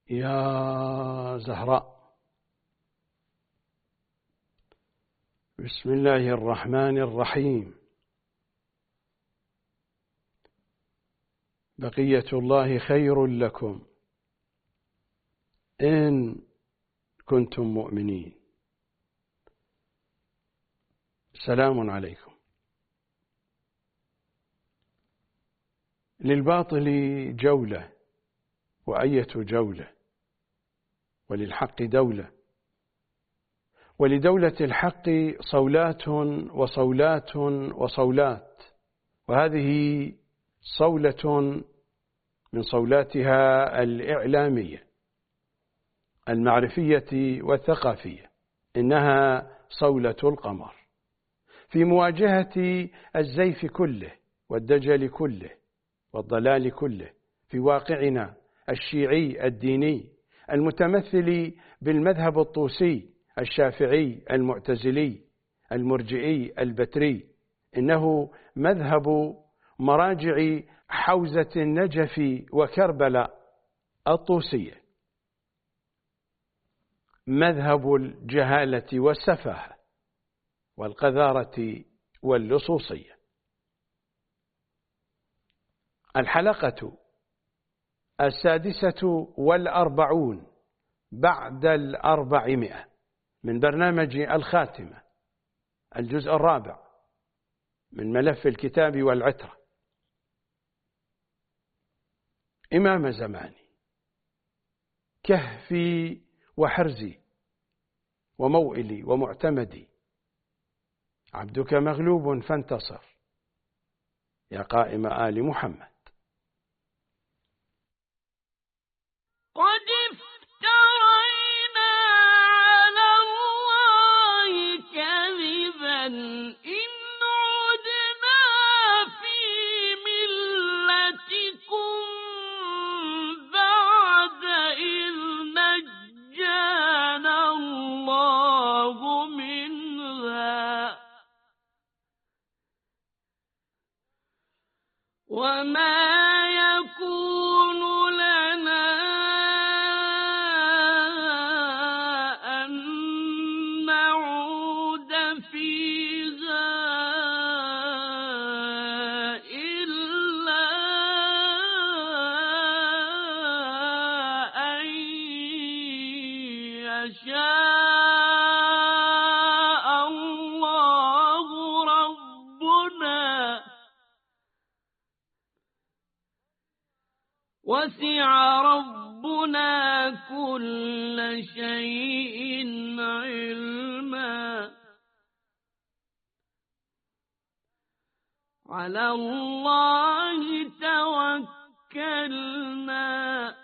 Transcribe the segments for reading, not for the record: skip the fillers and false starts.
يا زهراء. بسم الله الرحمن الرحيم. بقية الله خير لكم إن كنتم مؤمنين. سلام عليكم. للباطل جولة وأية جولة، وللحق دولة، ولدولة الحق صولات وصولات وصولات، وهذه صولة من صولاتها الإعلامية المعرفية والثقافية، إنها صولة القمر في مواجهة الزيف كله والدجل كله والضلال كله في واقعنا الشيعي الديني المتمثل بالمذهب الطوسي الشافعي المعتزلي المرجئي البتري. إنه مذهب مراجع حوزة النجف وكربلاء الطوسية، مذهب الجهالة والسفاهة والقذارة واللصوصية. الحلقة 46 بعد 400 من برنامج الخاتمة، الجزء 4 من ملف الكتاب والعترة. إمام زماني، كهفي وحرزي وموئلي ومعتمدي، عبدك مغلوب فانتصر يا قائم آل محمد. قد افترينا على الله كذبا إن عدنا في ملتكم بعد إذ نجانا الله منها وما يكون لنا أن نعود فيها إلا أن يشاء الله ربنا، وسع ربنا كل شيء علما. على الله توكلنا.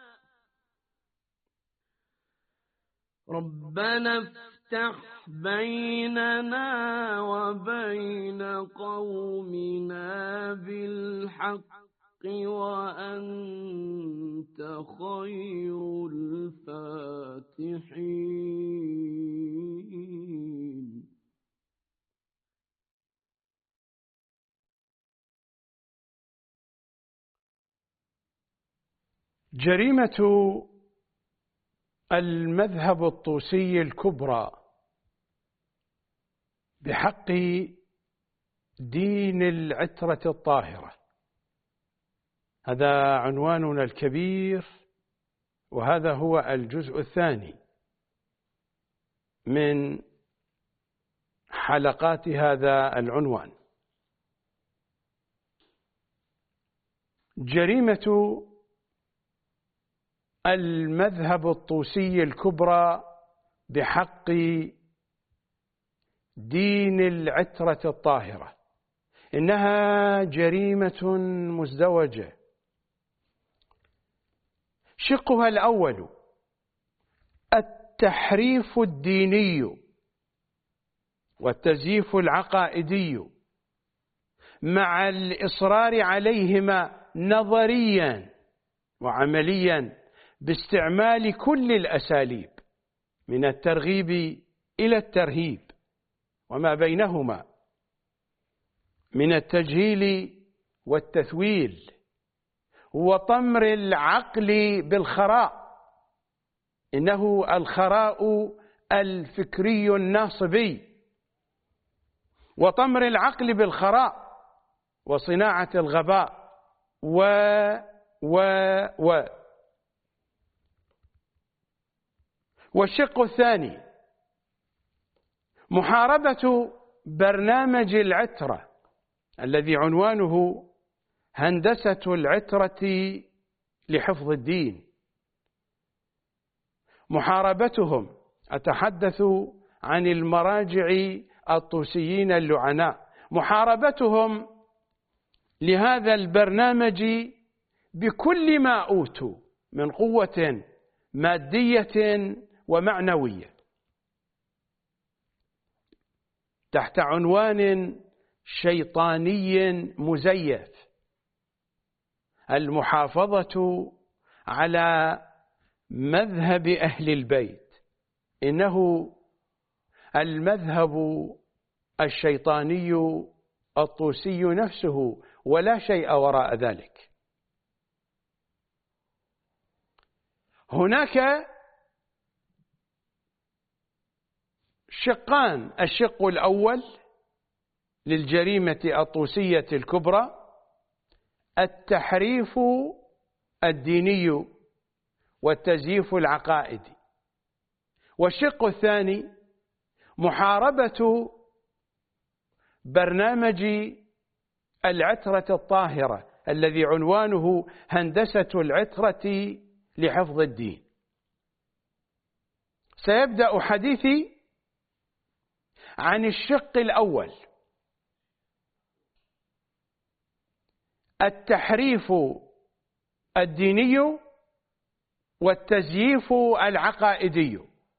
ربنا افتح بيننا وبين قومنا بالحق وأنت خير الفاتحين. جريمة المذهب الطوسي الكبرى بحق دين العترة الطاهرة، هذا عنواننا الكبير، وهذا هو الجزء الثاني من حلقات هذا العنوان. جريمة المذهب الطوسي الكبرى بحق دين العترة الطاهرة، إنها جريمة مزدوجة. شقها الأول التحريف الديني والتزييف العقائدي مع الإصرار عليهما نظريا وعمليا باستعمال كل الأساليب من الترغيب إلى الترهيب وما بينهما من التجهيل والتثويل وطمر العقل بالخراء إنه الخراء الفكري الناصبي، وطمر العقل بالخراء، وصناعة الغباء والشق الثاني محاربة برنامج العترة الذي عنوانه هندسة العترة لحفظ الدين. محاربتهم، أتحدث عن المراجع الطوسيين اللعناء، محاربتهم لهذا البرنامج بكل ما أوتوا من قوة مادية ومعنوية، تحت عنوان شيطاني مزيف: المحافظة على مذهب أهل البيت. إنه المذهب الشيطاني الطوسي نفسه، ولا شيء وراء ذلك. هناك شقان: الشق الأول للجريمة الطوسية الكبرى التحريف الديني والتزييف العقائدي، والشق الثاني محاربة برنامج العترة الطاهرة الذي عنوانه هندسة العترة لحفظ الدين. سيبدأ حديثي عن الشق الأول: التحريف الديني والتزييف العقائدي.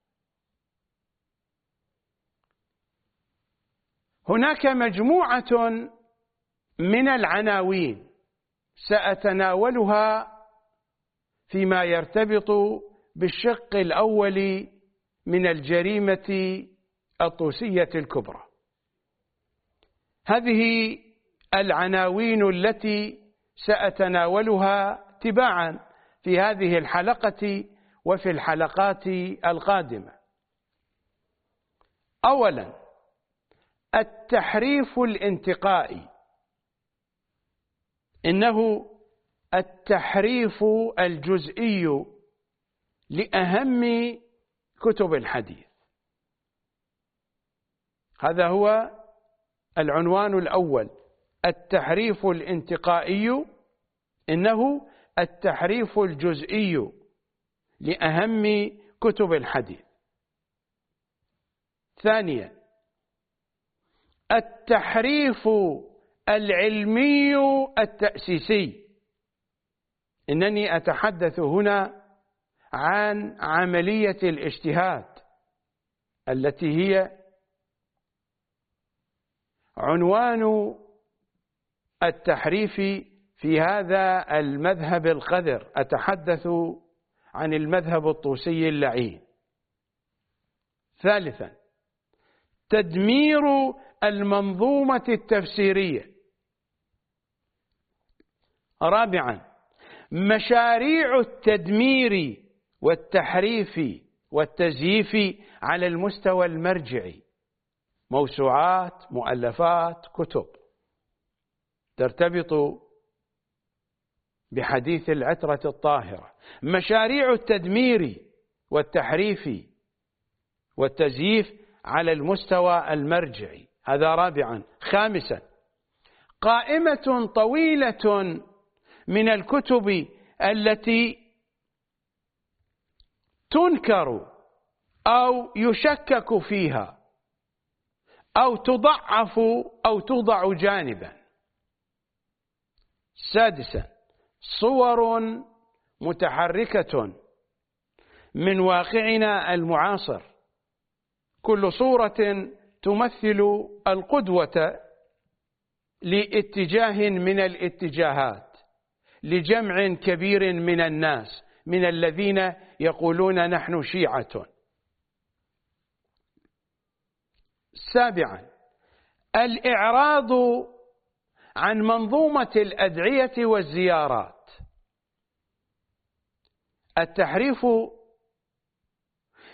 هناك مجموعة من العناوين سأتناولها فيما يرتبط بالشق الأول من الجريمة الطوسية الكبرى. هذه العناوين التي سأتناولها تباعا في هذه الحلقة وفي الحلقات القادمة. أولا: التحريف الانتقائي. إنه التحريف الجزئي لأهم كتب الحديث. هذا هو العنوان الأول: التحريف الانتقائي. إنه التحريف الجزئي لأهم كتب الحديث. ثانيا: التحريف العلمي التأسيسي. إنني أتحدث هنا عن عملية الاجتهاد التي هي عنوان التحريف في هذا المذهب القذر. أتحدث عن المذهب الطوسي اللعين. ثالثا: تدمير المنظومة التفسيرية. رابعا: مشاريع التدمير والتحريف والتزييف على المستوى المرجعي، موسوعات، مؤلفات، كتب ترتبط بحديث العترة الطاهرة. مشاريع التدمير والتحريف والتزييف على المستوى المرجعي. هذا رابعا. خامسا: قائمة طويلة من الكتب التي تنكر أو يشكك فيها أو تضعف أو توضع جانبا. سادسا: صور متحركة من واقعنا المعاصر، كل صورة تمثل القدوة لاتجاه من الاتجاهات، لجمع كبير من الناس من الذين يقولون نحن شيعة. سابعا: الإعراض عن منظومة الأدعية والزيارات. التحريف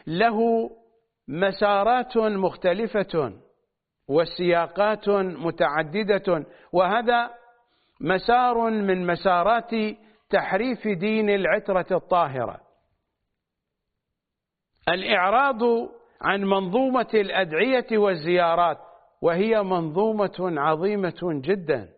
له مسارات مختلفة وسياقات متعددة، وهذا مسار من مسارات تحريف دين العترة الطاهرة. الإعراض عن منظومة الأدعية والزيارات، وهي منظومة عظيمة جدا.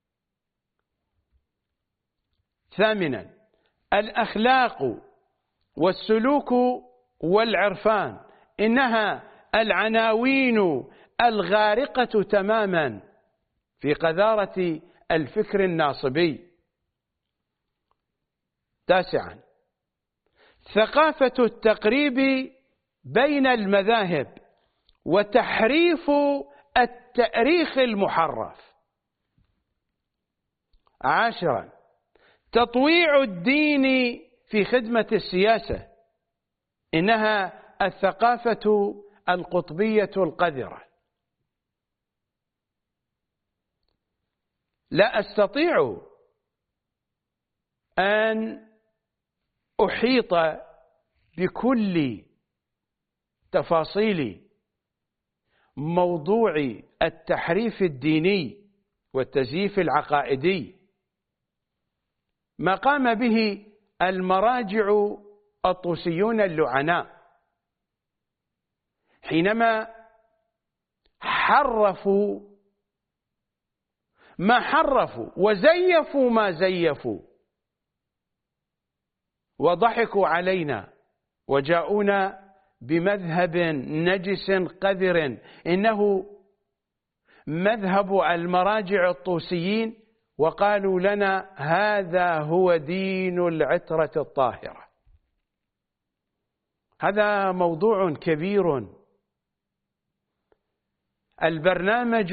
ثامنا، الأخلاق والسلوك والعرفان، إنها العناوين الغارقة تماما في قذارة الفكر الناصبي. تاسعا، ثقافة التقريب بين المذاهب وتحريف التأريخ المحرف. عاشرا، تطويع الدين في خدمة السياسة، إنها الثقافة القطبية القذرة. لا أستطيع أن أحيط بكل تفاصيل موضوع التحريف الديني والتزييف العقائدي، ما قام به المراجع الطوسيون اللعناء حينما حرفوا ما حرفوا وزيفوا ما زيفوا، وضحكوا علينا وجاءونا بمذهب نجس قذر، إنه مذهب المراجع الطوسيين، وقالوا لنا هذا هو دين العترة الطاهرة. هذا موضوع كبير. البرنامج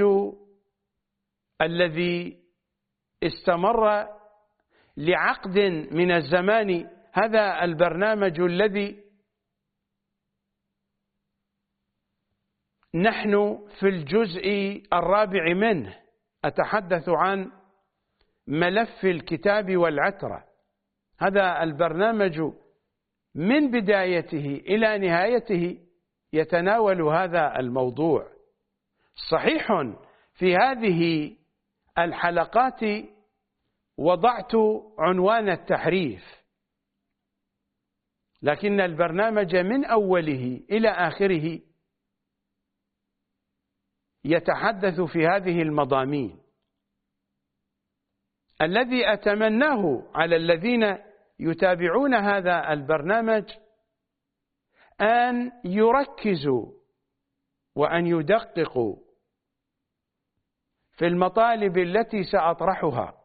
الذي استمر لعقد من الزمان، هذا البرنامج الذي نحن في الجزء الرابع منه، أتحدث عن ملف الكتاب والعترة. هذا البرنامج من بدايته إلى نهايته يتناول هذا الموضوع. صحيح في هذه الحلقات وضعت عنوان التحريف، لكن البرنامج من أوله إلى آخره يتحدث في هذه المضامين. الذي أتمناه على الذين يتابعون هذا البرنامج أن يركزوا وأن يدققوا في المطالب التي سأطرحها،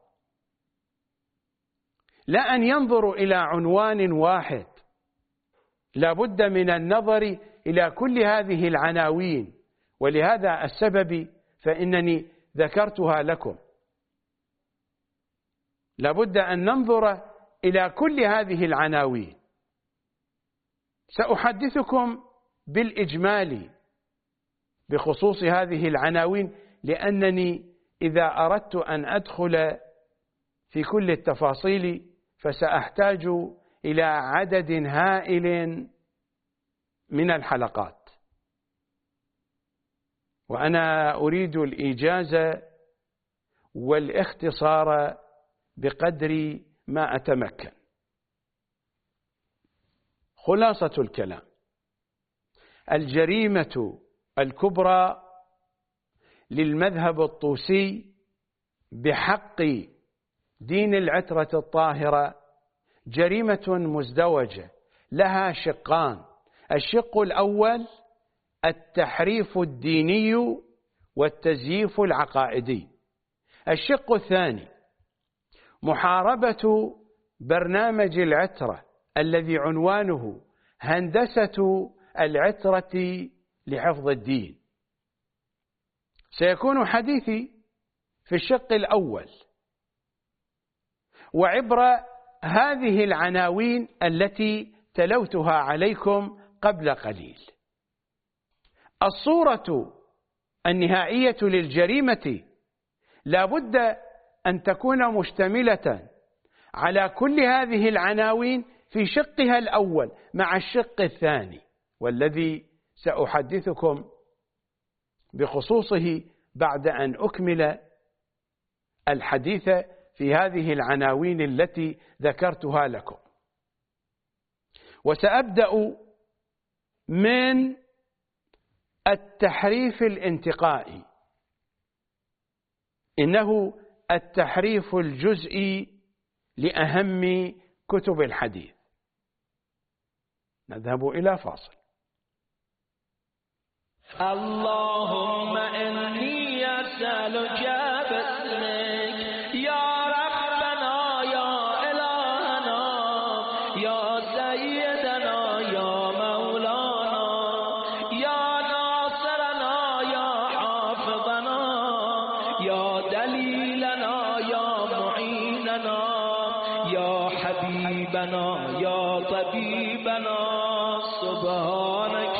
لا أن ينظروا إلى عنوان واحد. لا بد من النظر إلى كل هذه العناوين، ولهذا السبب فإنني ذكرتها لكم. لا بد أن ننظر إلى كل هذه العناوين. سأحدثكم بالإجمال بخصوص هذه العناوين، لأنني إذا أردت أن أدخل في كل التفاصيل فسأحتاج إلى عدد هائل من الحلقات، وأنا أريد الإيجاز والاختصار بقدر ما أتمكن. خلاصة الكلام: الجريمة الكبرى للمذهب الطوسي بحق دين العترة الطاهرة جريمة مزدوجة لها شقان. الشق الأول التحريف الديني والتزييف العقائدي. الشق الثاني محاربة برنامج العترة الذي عنوانه هندسة العترة لحفظ الدين. سيكون حديثي في الشق الأول، وعبر هذه العناوين التي تلوتها عليكم قبل قليل. الصورة النهائية للجريمة لا بد أن تكون مشتملة على كل هذه العناوين في شقها الأول مع الشق الثاني، والذي سأحدثكم بخصوصه بعد أن أكمل الحديث في هذه العناوين التي ذكرتها لكم. وسأبدأ من التحريف الانتقائي، إنه التحريف الجزئي لأهم كتب الحديث. نذهب إلى فاصل. اللهم إني أسألك باسمك يا ربنا يا إلهنا يا سيدنا يا مولانا يا ناصرنا يا حافظنا يا دليلنا يا معيننا يا حبيبنا يا طبيبنا سبحانك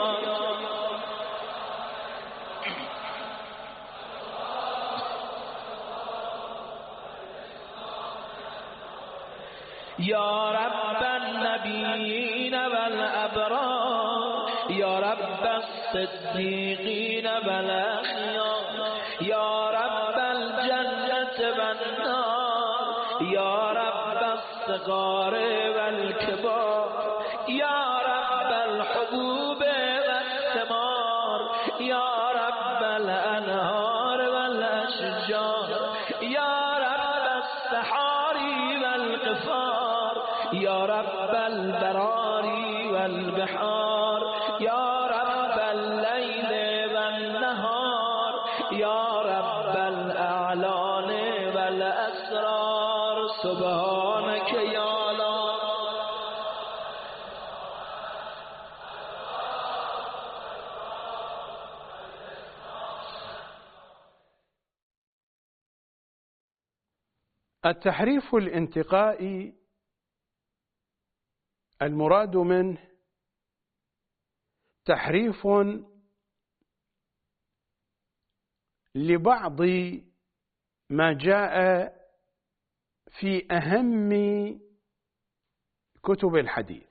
يا رب النبيين والأبرار يا رب الصديقين والأخيار يا رب الجنة والنار يا رب الصغار والكبار يا رب الحبوب والثمار يا رب الأنهار والأشجار يا رب السحاري والقفار يا رب البراري والبحار يا رب الليل والنهار يا رب الأعلان والأسرار سبحانك يا الله. التحريف الانتقائي المراد منه تحريف لبعض ما جاء في أهم كتب الحديث.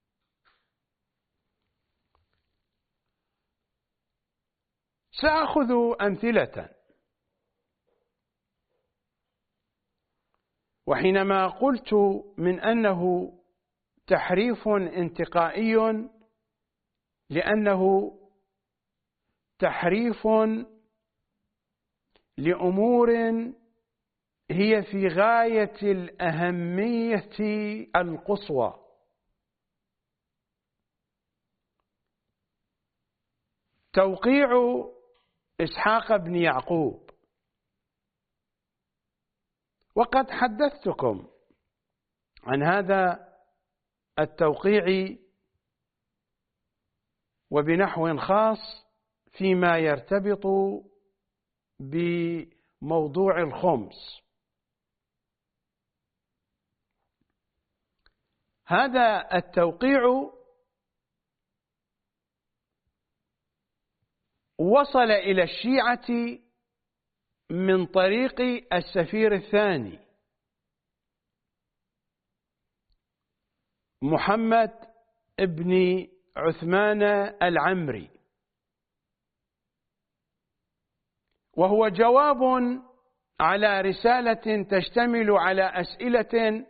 سأخذ أمثلة، وحينما قلت من أنه تحريف انتقائي لأنه تحريف لأمور هي في غاية الأهمية القصوى. توقيع إسحاق بن يعقوب، وقد حدثتكم عن هذا التوقيع وبنحو خاص فيما يرتبط بموضوع الخمس. هذا التوقيع وصل إلى الشيعة من طريق السفير الثاني محمد ابن عثمان العمري، وهو جواب على رسالة تشتمل على أسئلة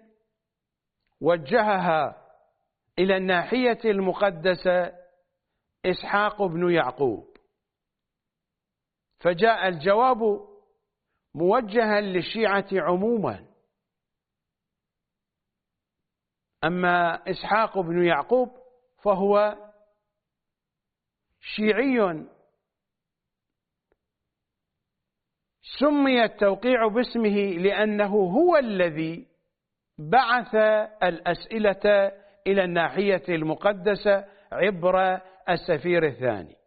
وجهها إلى الناحية المقدسة إسحاق بن يعقوب، فجاء الجواب موجها للشيعة عموما. أما إسحاق بن يعقوب فهو شيعي سمي التوقيع باسمه لأنه هو الذي بعث الأسئلة إلى الناحية المقدسة عبر السفير الثاني.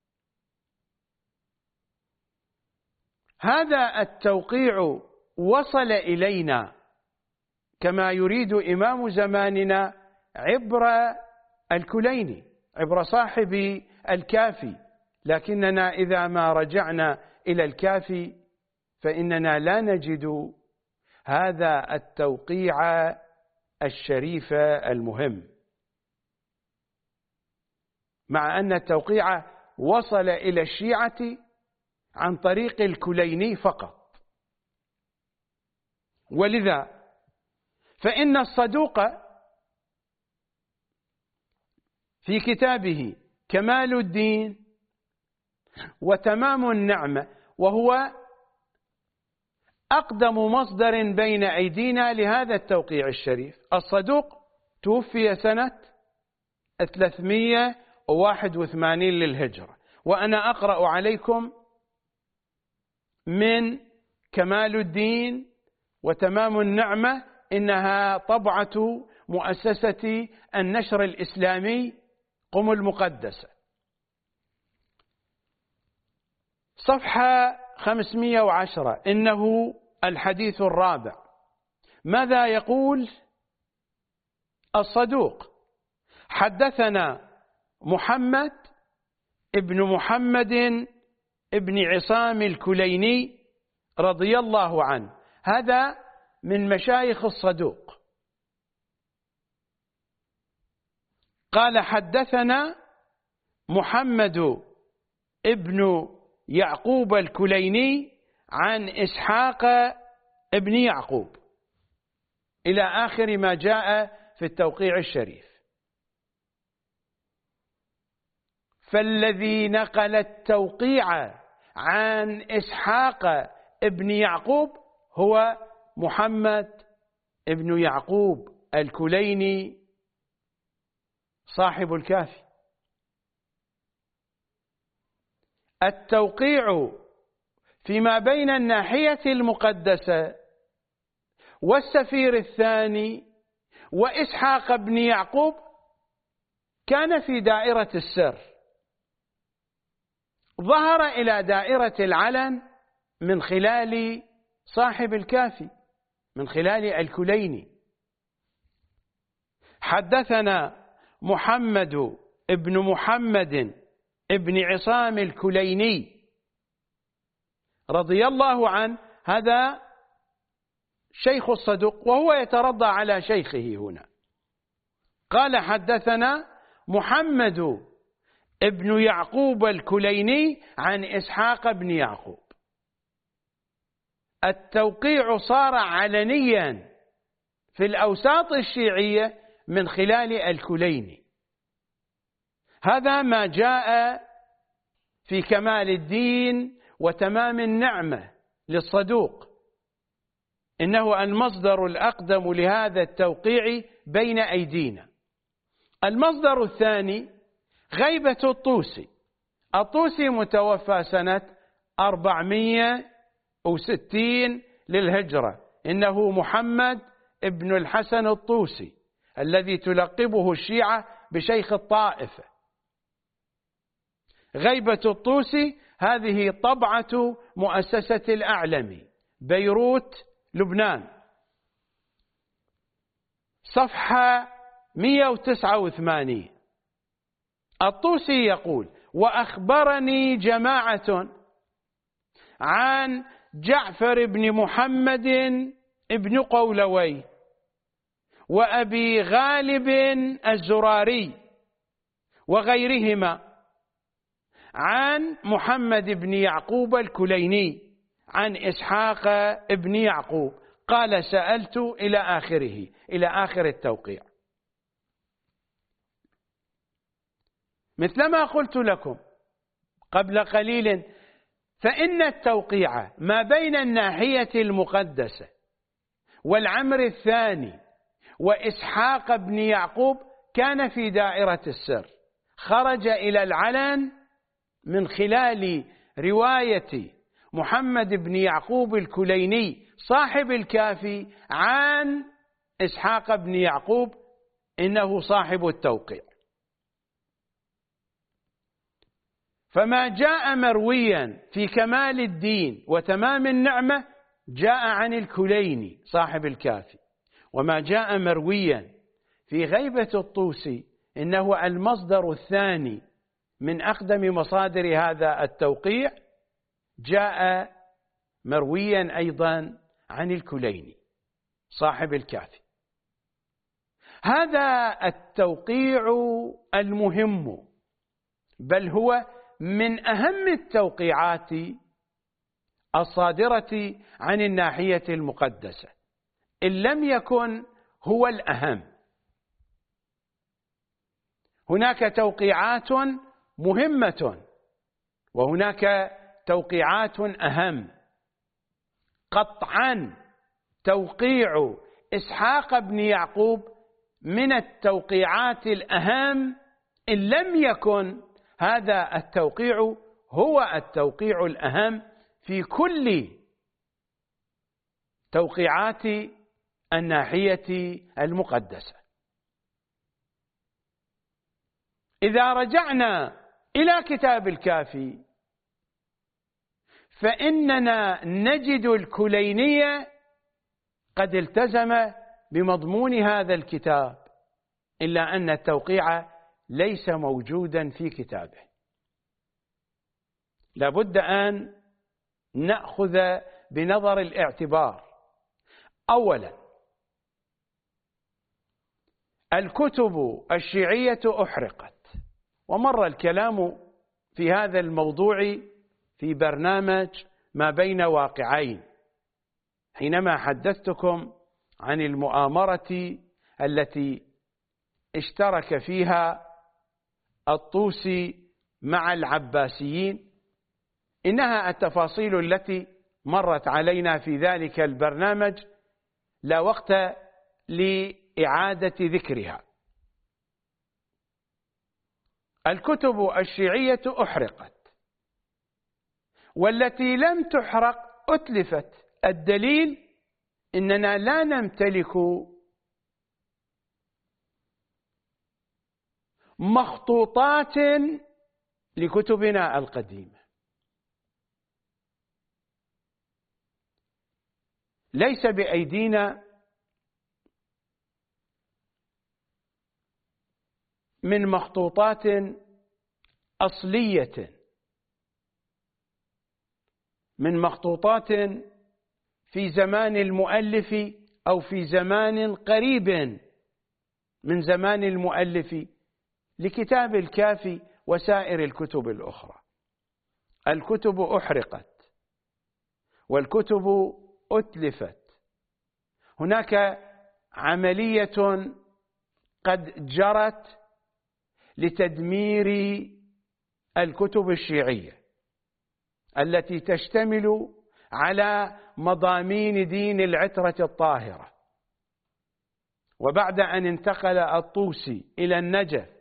هذا التوقيع وصل إلينا كما يريد إمام زماننا عبر الكليني، عبر صاحب الكافي، لكننا إذا ما رجعنا إلى الكافي فإننا لا نجد هذا التوقيع الشريف المهم. مع أن التوقيع وصل إلى الشيعة عن طريق الكليني فقط. ولذا فإن الصدوق في كتابه كمال الدين وتمام النعمة، وهو أقدم مصدر بين أيدينا لهذا التوقيع الشريف، الصدوق توفي سنة 381 للهجرة، وأنا أقرأ عليكم من كمال الدين وتمام النعمة، إنها طبعة مؤسسة النشر الإسلامي قم المقدسة، صفحة 510، إنه الحديث الرابع. ماذا يقول الصدوق؟ حدثنا محمد ابن محمد ابن عصام الكليني رضي الله عنه، هذا من مشايخ الصدوق. قال حدثنا محمد ابن يعقوب الكليني عن إسحاق ابن يعقوب، إلى آخر ما جاء في التوقيع الشريف. فالذي نقل التوقيع عن إسحاق ابن يعقوب هو محمد ابن يعقوب الكليني صاحب الكافي. التوقيع فيما بين الناحية المقدسة والسفير الثاني وإسحاق بن يعقوب كان في دائرة السر، ظهر إلى دائرة العلن من خلال صاحب الكافي، من خلال الكليني. حدثنا محمد ابن محمد ابن عصام الكليني رضي الله عنه، هذا شيخ الصدوق وهو يترضى على شيخه هنا. قال حدثنا محمد ابن يعقوب الكليني عن إسحاق بن يعقوب. التوقيع صار علنيا في الأوساط الشيعية من خلال الكليني. هذا ما جاء في كمال الدين وتمام النعمة للصدوق، إنه المصدر الأقدم لهذا التوقيع بين أيدينا. المصدر الثاني غيبة الطوسي. الطوسي متوفى سنة 460 للهجرة، إنه محمد ابن الحسن الطوسي الذي تلقبه الشيعة بشيخ الطائفة. غيبة الطوسي هذه طبعة مؤسسة الأعلمي بيروت لبنان، صفحة 189. الطوسي يقول: وأخبرني جماعة عن جعفر بن محمد ابن قولوي وأبي غالب الزراري وغيرهما عن محمد بن يعقوب الكليني عن إسحاق ابن يعقوب. قال: سألت إلى آخره، إلى آخر التوقيع. مثلما قلت لكم قبل قليل، فإن التوقيع ما بين الناحية المقدسة والعمر الثاني وإسحاق بن يعقوب كان في دائرة السر، خرج إلى العلن من خلال رواية محمد بن يعقوب الكليني صاحب الكافي عن إسحاق بن يعقوب، إنه صاحب التوقيع. فما جاء مرويا في كمال الدين وتمام النعمة جاء عن الكليني صاحب الكافي، وما جاء مرويا في غيبة الطوسي إنه المصدر الثاني من أقدم مصادر هذا التوقيع، جاء مرويا أيضا عن الكليني صاحب الكافي. هذا التوقيع المهم بل هو من أهم التوقيعات الصادرة عن الناحية المقدسة، إن لم يكن هو الأهم. هناك توقيعات مهمة وهناك توقيعات أهم. قطعا توقيع إسحاق بن يعقوب من التوقيعات الأهم، إن لم يكن هذا التوقيع هو التوقيع الأهم في كل توقيعات الناحية المقدسة. إذا رجعنا إلى كتاب الكافي فإننا نجد الكليني قد التزم بمضمون هذا الكتاب، إلا أن التوقيع ليس موجودا في كتابه. لابد أن نأخذ بنظر الاعتبار. أولا، الكتب الشيعية أحرقت، ومر الكلام في هذا الموضوع في برنامج ما بين واقعين حينما حدثتكم عن المؤامرة التي اشترك فيها الطوسي مع العباسيين. إنها التفاصيل التي مرت علينا في ذلك البرنامج لا وقت لإعادة ذكرها. الكتب الشيعية أحرقت، والتي لم تحرق أتلفت. الدليل إننا لا نمتلك مخطوطات لكتبنا القديمة. ليس بأيدينا من مخطوطات أصلية، من مخطوطات في زمان المؤلف أو في زمان قريب من زمان المؤلف لكتاب الكافي وسائر الكتب الأخرى. الكتب أحرقت والكتب أتلفت. هناك عملية قد جرت لتدمير الكتب الشيعية التي تشتمل على مضامين دين العترة الطاهرة. وبعد أن انتقل الطوسي إلى النجف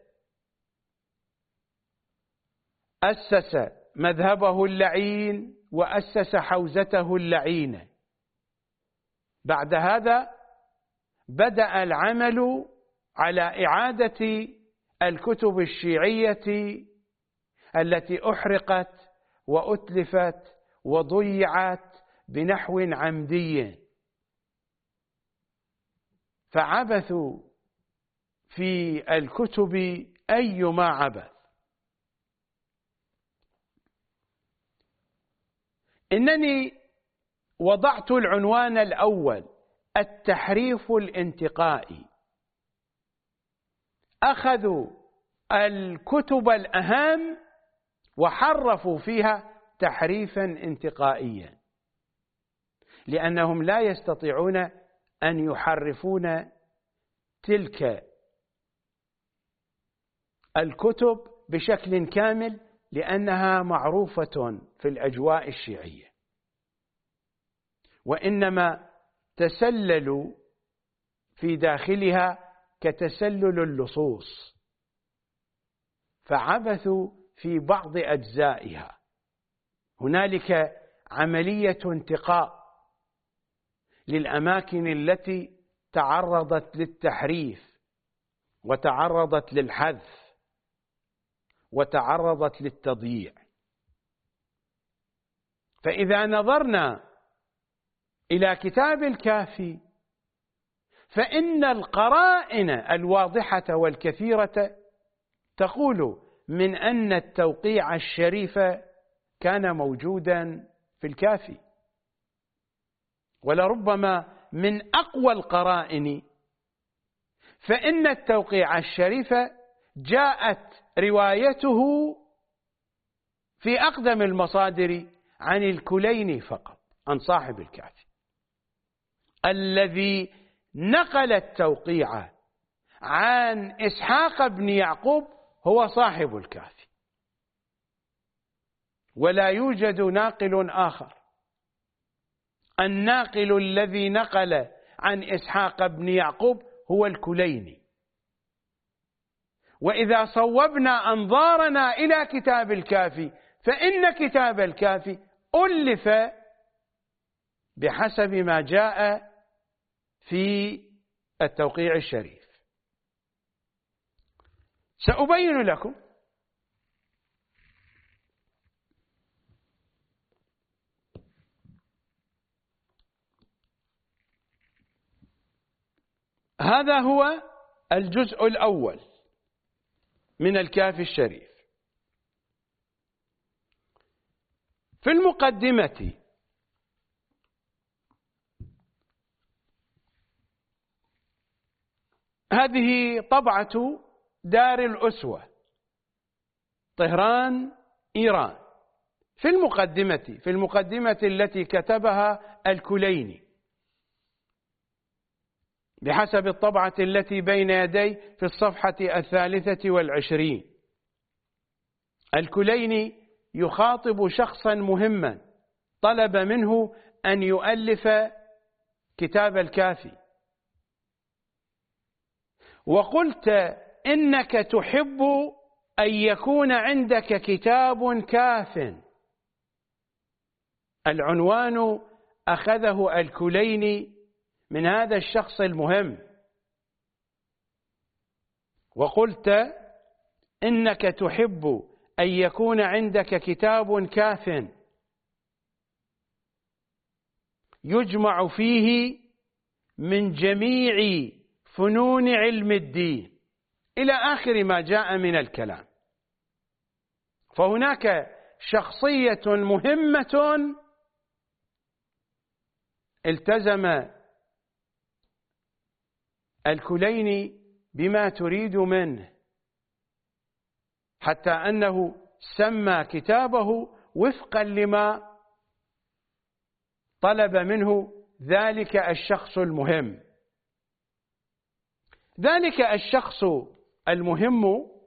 أسس مذهبه اللعين وأسس حوزته اللعينة. بعد هذا بدأ العمل على إعادة الكتب الشيعية التي أحرقت وأتلفت وضيعت بنحو عمدي، فعبثوا في الكتب أيما عبث. إنني وضعت العنوان الأول: التحريف الانتقائي. أخذوا الكتب الأهم وحرفوا فيها تحريفا انتقائيا، لأنهم لا يستطيعون أن يحرفون تلك الكتب بشكل كامل، لأنها معروفة في الأجواء الشيعية، وإنما تسللوا في داخلها كتسلل اللصوص، فعبثوا في بعض أجزائها. هنالك عملية انتقاء للأماكن التي تعرضت للتحريف وتعرضت للحذف وتعرضت للتضييع. فإذا نظرنا إلى كتاب الكافي فإن القرائن الواضحة والكثيرة تقول من أن التوقيع الشريف كان موجودا في الكافي، ولربما من أقوى القرائن، فإن التوقيع الشريف جاءت روايته في أقدم المصادر عن الكليني فقط، عن صاحب الكافي. الذي نقل التوقيع عن إسحاق بن يعقوب هو صاحب الكافي، ولا يوجد ناقل آخر. الناقل الذي نقل عن إسحاق بن يعقوب هو الكليني. وإذا صوبنا أنظارنا إلى كتاب الكافي فإن كتاب الكافي ألف بحسب ما جاء في التوقيع الشريف. سأبين لكم هذا هو الجزء الأول من الكافي الشريف. في المقدمة هذه طبعة دار الأسوة طهران إيران. في المقدمة التي كتبها الكليني بحسب الطبعة التي بين يدي في الصفحة 23، الكليني يخاطب شخصا مهما طلب منه أن يؤلف كتاب الكافي. وقلت إنك تحب أن يكون عندك كتاب كاف. العنوان أخذه الكليني من هذا الشخص المهم. وقلت إنك تحب أن يكون عندك كتاب كاف يجمع فيه من جميع فنون علم الدين إلى آخر ما جاء من الكلام. فهناك شخصية مهمة التزم الكليني بما تريد منه، حتى أنه سمى كتابه وفقا لما طلب منه ذلك الشخص المهم. ذلك الشخص المهم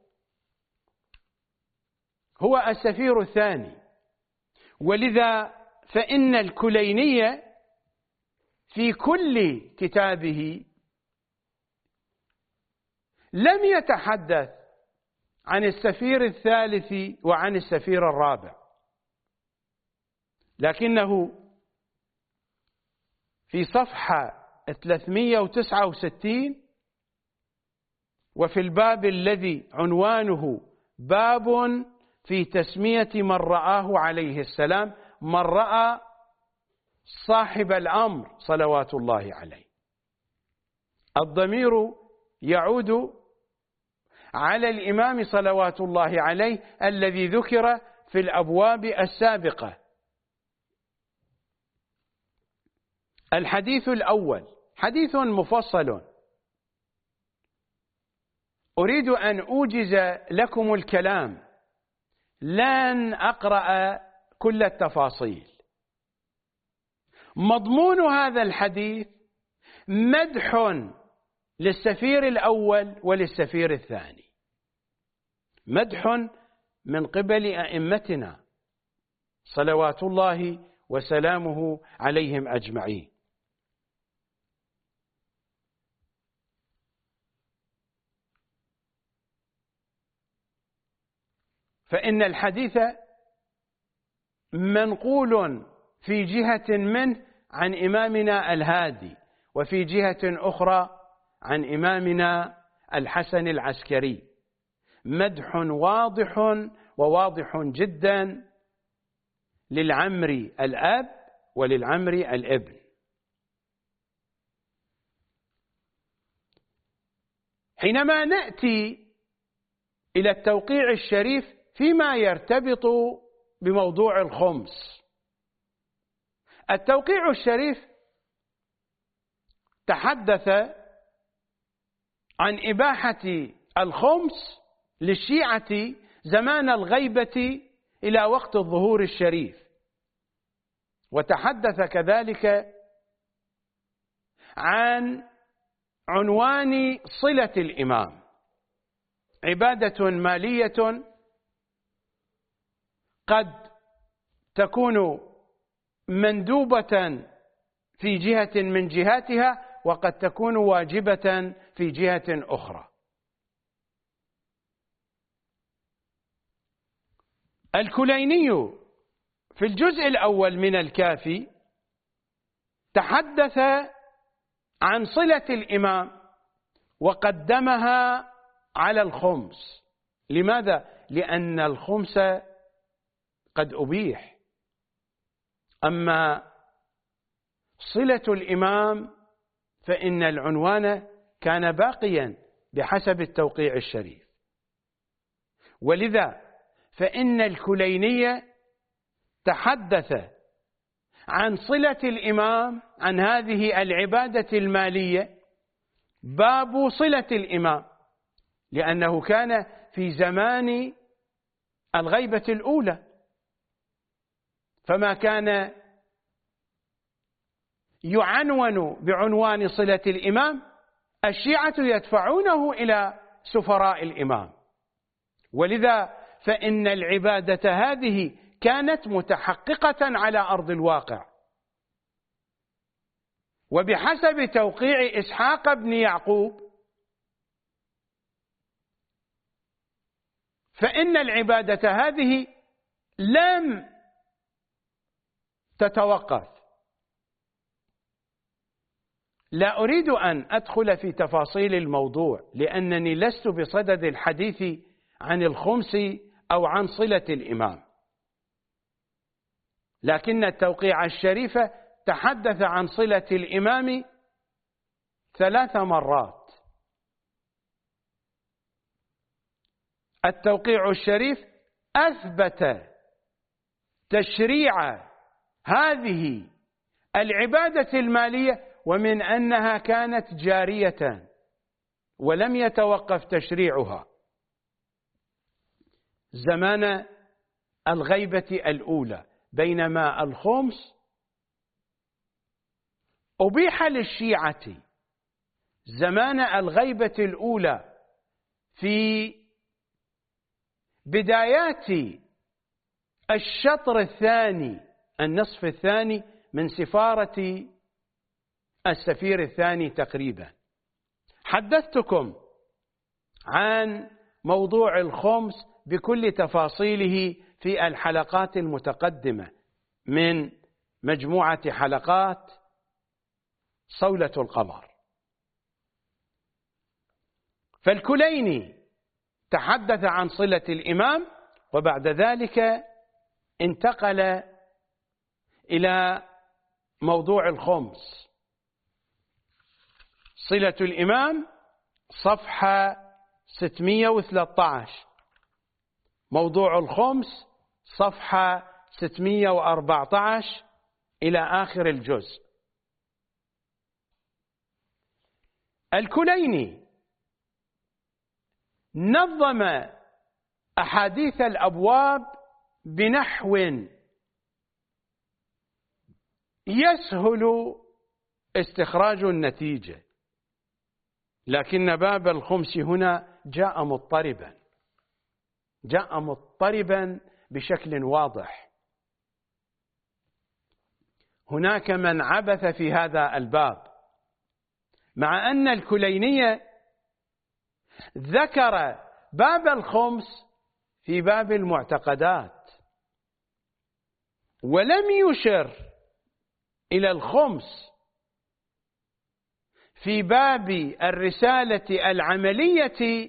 هو السفير الثاني. ولذا فإن الكليني في كل كتابه لم يتحدث عن السفير الثالث وعن السفير الرابع، لكنه في صفحة 369 وفي الباب الذي عنوانه باب في تسمية من رآه عليه السلام، من رأى صاحب الأمر صلوات الله عليه، الضمير يعود على الإمام صلوات الله عليه الذي ذكر في الأبواب السابقة. الحديث الأول حديث مفصل، أريد أن أوجز لكم الكلام، لن أقرأ كل التفاصيل. مضمون هذا الحديث مدح للسفير الأول وللسفير الثاني، مدح من قبل أئمتنا صلوات الله وسلامه عليهم أجمعين. فإن الحديث منقول في جهة منه عن إمامنا الهادي، وفي جهة أخرى عن إمامنا الحسن العسكري، مدح واضح وواضح جدا للعمري الأب وللعمري الابن. حينما نأتي إلى التوقيع الشريف فيما يرتبط بموضوع الخمس، التوقيع الشريف تحدث عن إباحة الخمس للشيعة زمان الغيبة إلى وقت الظهور الشريف. وتحدث كذلك عن عنوان صلة الإمام، عبادة مالية قد تكون مندوبة في جهة من جهاتها، وقد تكون واجبة في جهة أخرى. الكليني في الجزء الأول من الكافي تحدث عن صلة الإمام وقدمها على الخمس. لماذا؟ لأن الخمس قد أبيح، أما صلة الإمام فإن العنوان كان باقيا بحسب التوقيع الشريف. ولذا فإن الكليني تحدث عن صلة الإمام، عن هذه العبادة المالية، باب صلة الإمام، لأنه كان في زمان الغيبة الأولى، فما كان يعنون بعنوان صلة الإمام الشيعة يدفعونه إلى سفراء الإمام. ولذا فإن العبادة هذه كانت متحققة على أرض الواقع. وبحسب توقيع إسحاق بن يعقوب فإن العبادة هذه لم تتوقف. لا أريد أن أدخل في تفاصيل الموضوع، لأنني لست بصدد الحديث عن الخمس أو عن صلة الإمام، لكن التوقيع الشريف تحدث عن صلة الإمام 3 مرات. التوقيع الشريف أثبت تشريع هذه العبادة المالية، ومن أنها كانت جارية ولم يتوقف تشريعها زمان الغيبة الأولى، بينما الخمس أبيح للشيعة زمان الغيبة الأولى في بدايات الشطر الثاني، النصف الثاني من سفارة السفير الثاني تقريبا. حدثتكم عن موضوع الخمس بكل تفاصيله في الحلقات المتقدمة من مجموعة حلقات صولة القمر. فالكليني تحدث عن صلة الإمام، وبعد ذلك انتقل إلى موضوع الخمس. صلة الإمام صفحة 613، موضوع الخمس صفحة 614 إلى آخر الجزء. الكليني نظم أحاديث الأبواب بنحو يسهل استخراج النتيجة، لكن باب الخمس هنا جاء مضطربا بشكل واضح. هناك من عبث في هذا الباب، مع أن الكليني ذكر باب الخمس في باب المعتقدات، ولم يشر إلى الخمس في باب الرسالة العملية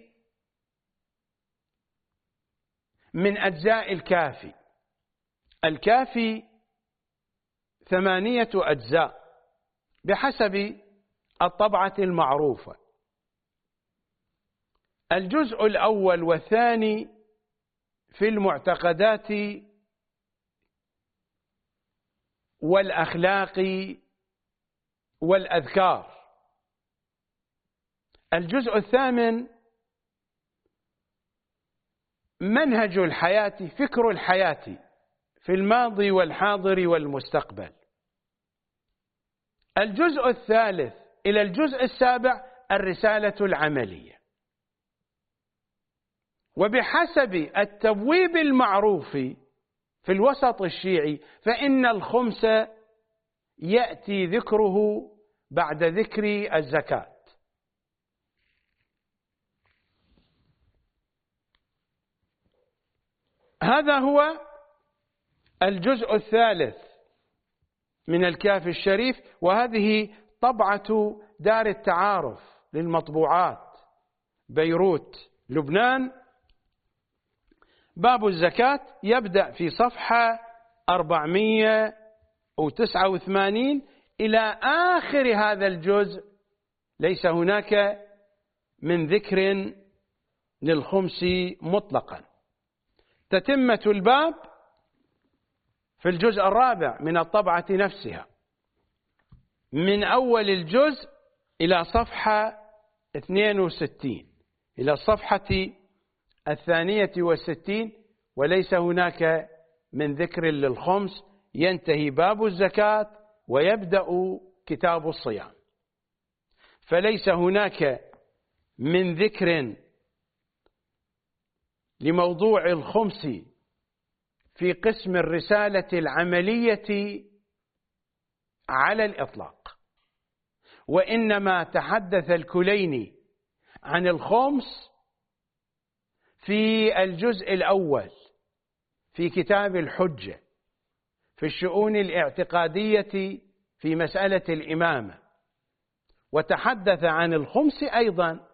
من أجزاء الكافي. الكافي 8 أجزاء بحسب الطبعة المعروفة. الجزء الأول والثاني في المعتقدات والأخلاق والأذكار. الجزء الثامن منهج الحياة، فكر الحياة في الماضي والحاضر والمستقبل. الجزء الثالث إلى الجزء السابع الرسالة العملية. وبحسب التبويب المعروف في الوسط الشيعي فإن الخمس يأتي ذكره بعد ذكر الزكاة. هذا هو الجزء الثالث من الكافي الشريف، وهذه طبعة دار التعارف للمطبوعات بيروت لبنان. باب الزكاة يبدأ في صفحة 489 إلى آخر هذا الجزء. ليس هناك من ذكر للخمس مطلقا. تتمة الباب في الجزء الرابع من الطبعة نفسها، من أول الجزء إلى صفحة 62 إلى الصفحة 62، وليس هناك من ذكر للخمس. ينتهي باب الزكاة ويبدأ كتاب الصيام، فليس هناك من ذكر لموضوع الخمس في قسم الرسالة العملية على الإطلاق، وإنما تحدث الكليني عن الخمس في الجزء الأول في كتاب الحجة في الشؤون الاعتقادية في مسألة الإمامة، وتحدث عن الخمس أيضا.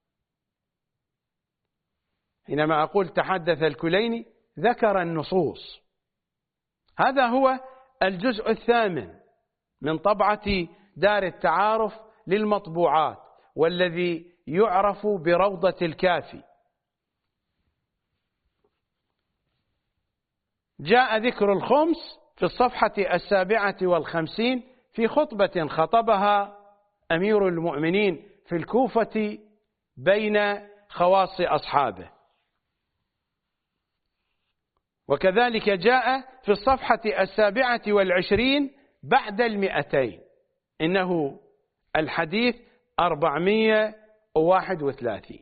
حينما أقول تحدث الكليني ذكر النصوص. هذا هو الجزء الثامن من طبعة دار التعارف للمطبوعات، والذي يعرف بروضة الكافي. جاء ذكر الخمس في الصفحة 57 في خطبة خطبها أمير المؤمنين في الكوفة بين خواص أصحابه. وكذلك جاء في الصفحة 27 بعد 200، إنه الحديث 431.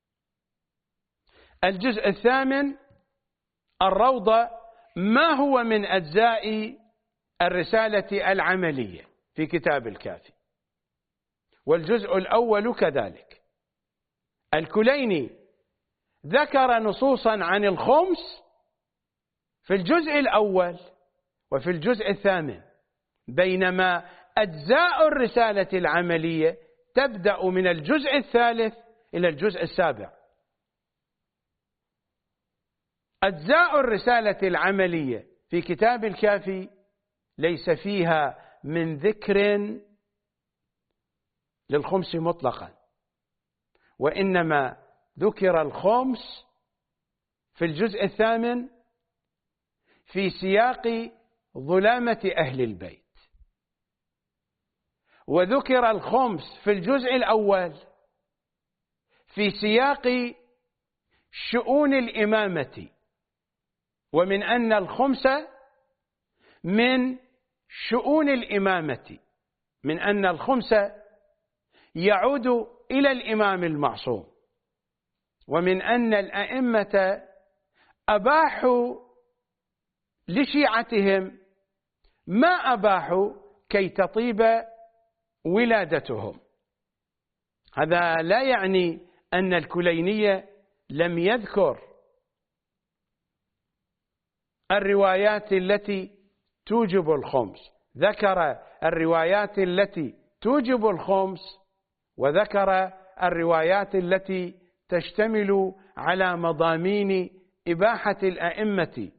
الجزء الثامن الروضة، ما هو من أجزاء الرسالة العملية في كتاب الكافي. والجزء الأول كذلك. الكليني ذكر نصوصا عن الخمس في الجزء الأول وفي الجزء الثامن، بينما أجزاء الرسالة العملية تبدأ من الجزء الثالث إلى الجزء السابع. أجزاء الرسالة العملية في كتاب الكافي ليس فيها من ذكر للخمس مطلقا، وإنما ذكر الخمس في الجزء الثامن في سياق ظلامة أهل البيت، وذكر الخمس في الجزء الأول في سياق شؤون الإمامة، ومن أن الخمس من شؤون الإمامة، من أن الخمس يعود إلى الإمام المعصوم، ومن أن الأئمة أباحوا لشيعتهم ما أباحوا كي تطيب ولادتهم. هذا لا يعني أن الكليني لم يذكر الروايات التي توجب الخمس، ذكر الروايات التي توجب الخمس، وذكر الروايات التي تشتمل على مضامين إباحة الأئمة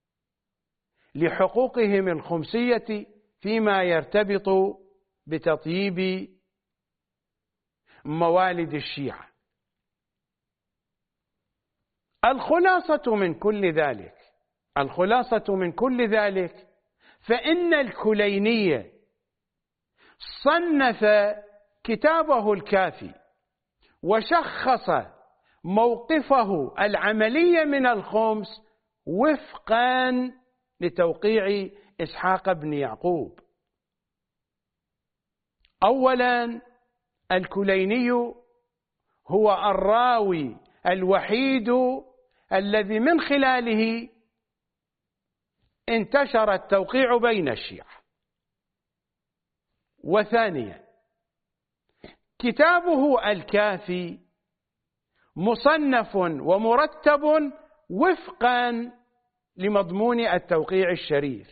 لحقوقهم الخمسية فيما يرتبط بتطييب موالد الشيعة. الخلاصة من كل ذلك فإن الكليني صنف كتابه الكافي وشخص موقفه العملي من الخمس وفقا لتوقيع إسحاق بن يعقوب. أولا، الكليني هو الراوي الوحيد الذي من خلاله انتشر التوقيع بين الشيعة. وثانيا، كتابه الكافي مصنف ومرتب وفقا لمضمون التوقيع الشريف،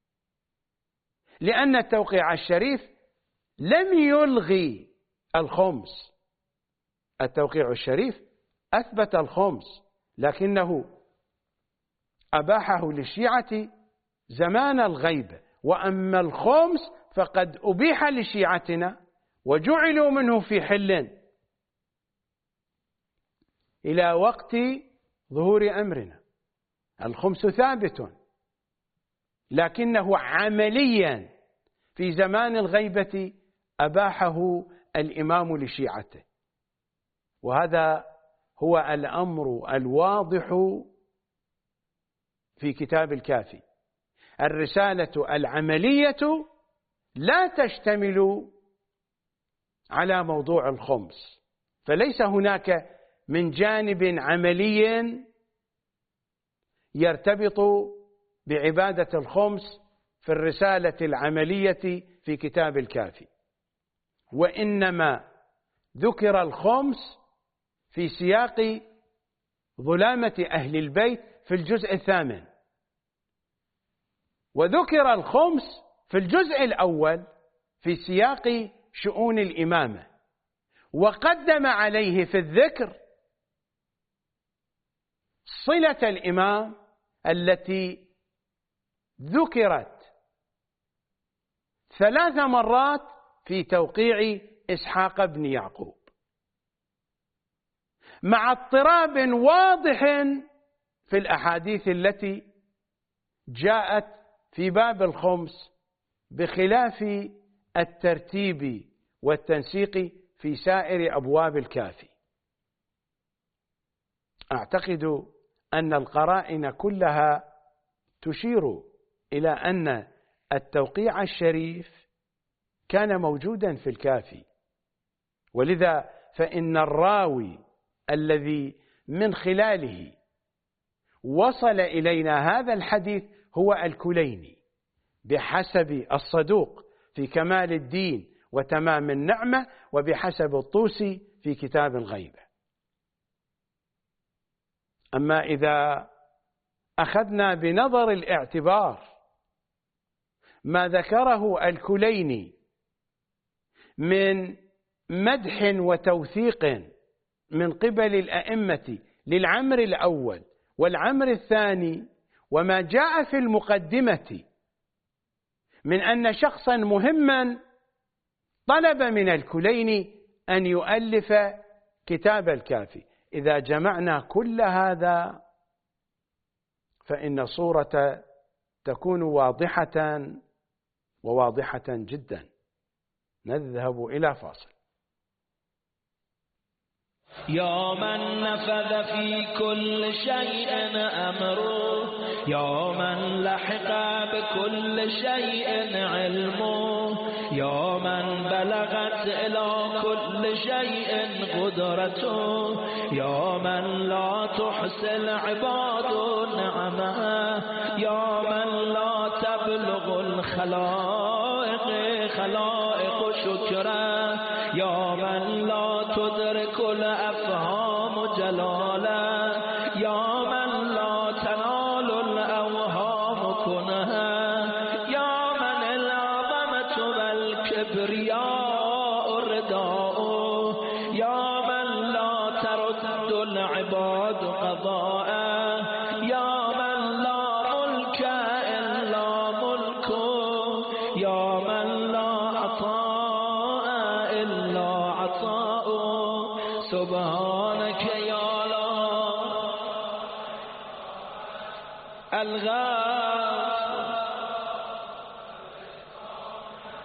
لأن التوقيع الشريف لم يلغي الخمس. التوقيع الشريف أثبت الخمس، لكنه أباحه للشيعة زمان الغيبة، وأما الخمس فقد أبيح لشيعتنا وجعلوا منه في حل إلى وقت ظهور أمرنا. الخمس ثابت، لكنه عمليا في زمان الغيبة أباحه الإمام لشيعته، وهذا هو الأمر الواضح في كتاب الكافي. الرسالة العملية لا تشتمل على موضوع الخمس، فليس هناك من جانب عملي يرتبط بعبادة الخمس في الرسالة العملية في كتاب الكافي، وإنما ذكر الخمس في سياق ظلامة أهل البيت في الجزء 8، وذكر الخمس في الجزء الأول في سياق شؤون الإمامة، وقدم عليه في الذكر صلة الإمام التي ذكرت 3 مرات في توقيع إسحاق بن يعقوب، مع اضطراب واضح في الأحاديث التي جاءت في باب الخمس بخلاف الترتيب والتنسيق في سائر أبواب الكافي. أعتقد أن القرائن كلها تشير إلى أن التوقيع الشريف كان موجودا في الكافي، ولذا فإن الراوي الذي من خلاله وصل إلينا هذا الحديث هو الكليني بحسب الصدوق في كمال الدين وتمام النعمة، وبحسب الطوسي في كتاب الغيبة. أما إذا أخذنا بنظر الاعتبار ما ذكره الكليني من مدح وتوثيق من قبل الأئمة للعمر الأول والعمر الثاني، وما جاء في المقدمة من أن شخصا مهما طلب من الكليني أن يؤلف كتاب الكافي، إذا جمعنا كل هذا فإن صورة تكون واضحة وواضحة جدا. نذهب إلى فاصل. يا من نفذ في كل شيء أمره، يا من لحق بكل شيء علمه، يا من بلغت إلى كل شيء قدرته، يا من لا تحصي العباد نعمه، يا من لا تبلغ الخلائق خلائق شكره، يا من لا تدرك الأفهام جلاله، يا من لا تنال الأوهام كنها، يا من العظمة والكبرياء رداء، يا من لا ترد العباد قضاءه، يا من لا ملك إلا ملكه، يا من لا عطاء إلا عطاؤه، سبحانك يا الله الغافر،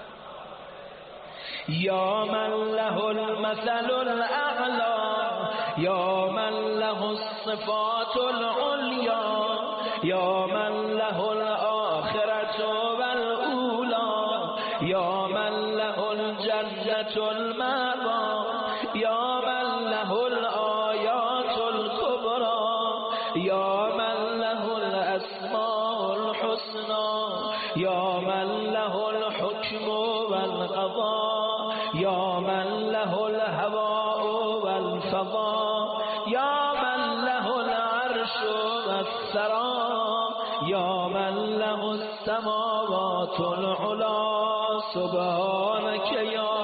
يا من له المثل الأعلى، يا من له الصفات العليا يا من له الآخرة والأولى يا من له الجنة المأوى يا من له الآيات الكبرى يا من له الأسماء الحسنى يا من له الحكم والقضاء يا من له الهواء والفضاء يا من له العرش والثرى يا من له السماوات العلى سبحانك يا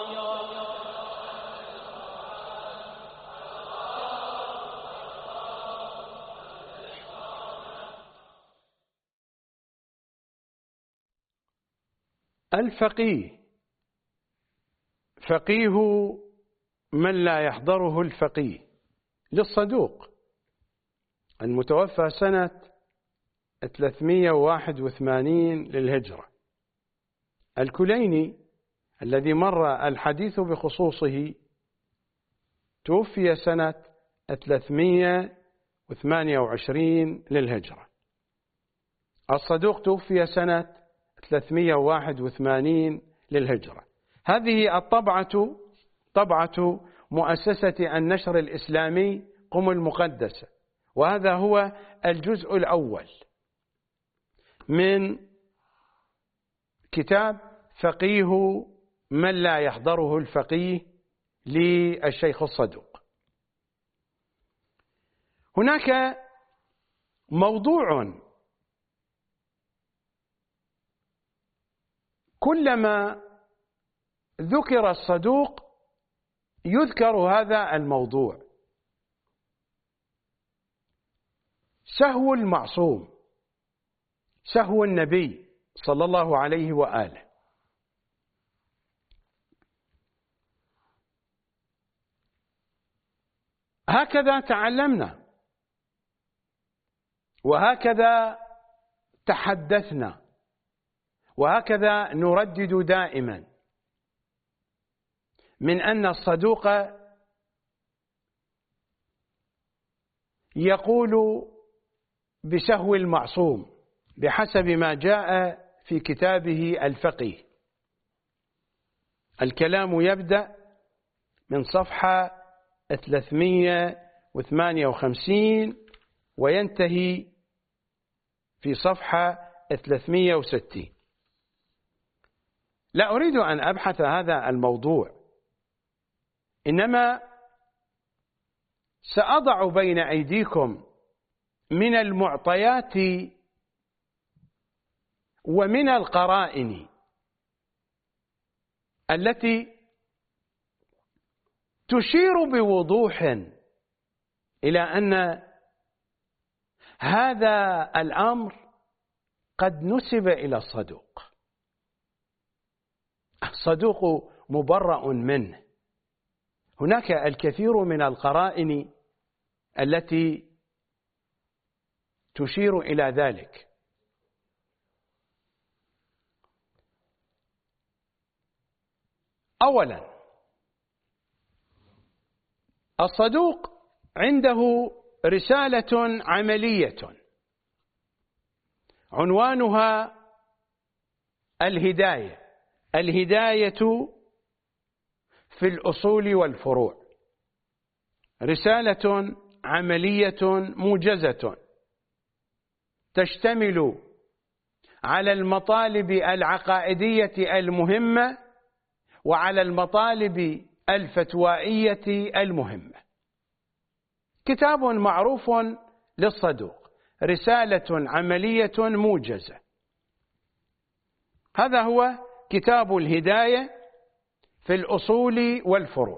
الفقيه. فقيه من لا يحضره الفقيه للصدوق المتوفى سنة 381 للهجرة، الكليني الذي مر الحديث بخصوصه توفي سنة 328 للهجرة. الصدوق توفي سنة 381 للهجرة. هذه الطبعة طبعة مؤسسة النشر الإسلامي قم المقدسة، وهذا هو الجزء الأول من كتاب فقيه من لا يحضره الفقيه للشيخ الصدوق. هناك موضوع كلما ذكر الصدوق يذكر هذا الموضوع: سهو المعصوم، سهو النبي صلى الله عليه وآله. هكذا تعلمنا وهكذا تحدثنا وهكذا نردد دائما من أن الصدوق يقول بسهو المعصوم بحسب ما جاء في كتابه الفقيه. الكلام يبدأ من صفحة 358 وينتهي في صفحة 360. لا أريد أن أبحث هذا الموضوع، إنما سأضع بين أيديكم من المعطيات ومن القرائن التي تشير بوضوح إلى أن هذا الأمر قد نسب إلى الصدوق. الصدوق مبرأ منه. هناك الكثير من القرائن التي تشير إلى ذلك. أولا، الصدوق عنده رسالة عملية عنوانها الهداية. الهداية في الأصول والفروع، رسالة عملية موجزة تشتمل على المطالب العقائدية المهمة وعلى المطالب الفتوائية المهمة. كتاب معروف للصدوق، رسالة عملية موجزة. هذا هو كتاب الهداية في الأصول والفروع.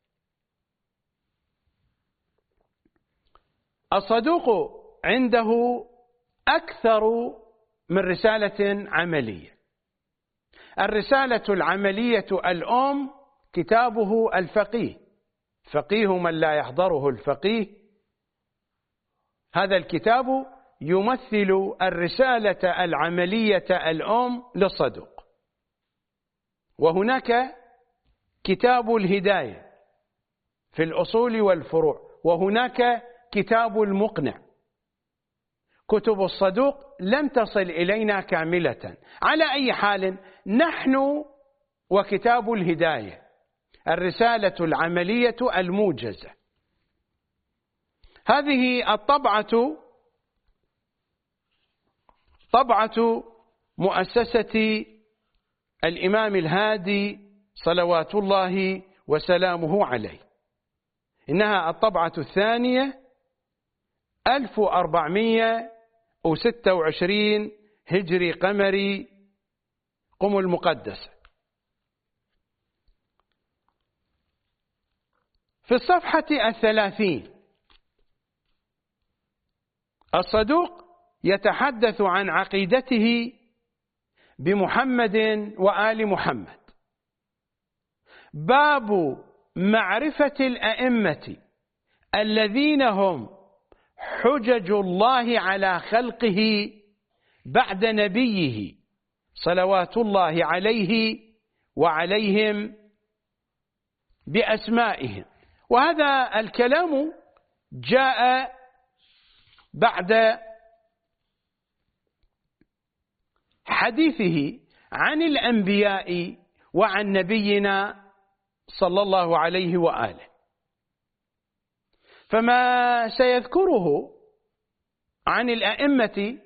الصدوق عنده أكثر من رسالة عملية. الرسالة العملية الأم كتابه الفقيه، فقيه من لا يحضره الفقيه. هذا الكتاب يمثل الرسالة العملية الأم للصدوق. وهناك كتاب الهداية في الأصول والفروع، وهناك كتاب المقنع. كتب الصدوق لم تصل إلينا كاملة. على أي حال، نحن وكتاب الهداية، الرسالة العملية الموجزة، هذه الطبعة طبعة مؤسسة الإمام الهادي صلوات الله وسلامه عليه. إنها الطبعة الثانية، 1426 هجري قمري، قم المقدسة. في الصفحة 30 الصدوق يتحدث عن عقيدته بمحمد وآل محمد. باب معرفة الأئمة الذين هم حجج الله على خلقه بعد نبيه صلوات الله عليه وعليهم بأسمائهم. وهذا الكلام جاء بعد حديثه عن الأنبياء وعن نبينا صلى الله عليه وآله. فما سيذكره عن الأئمة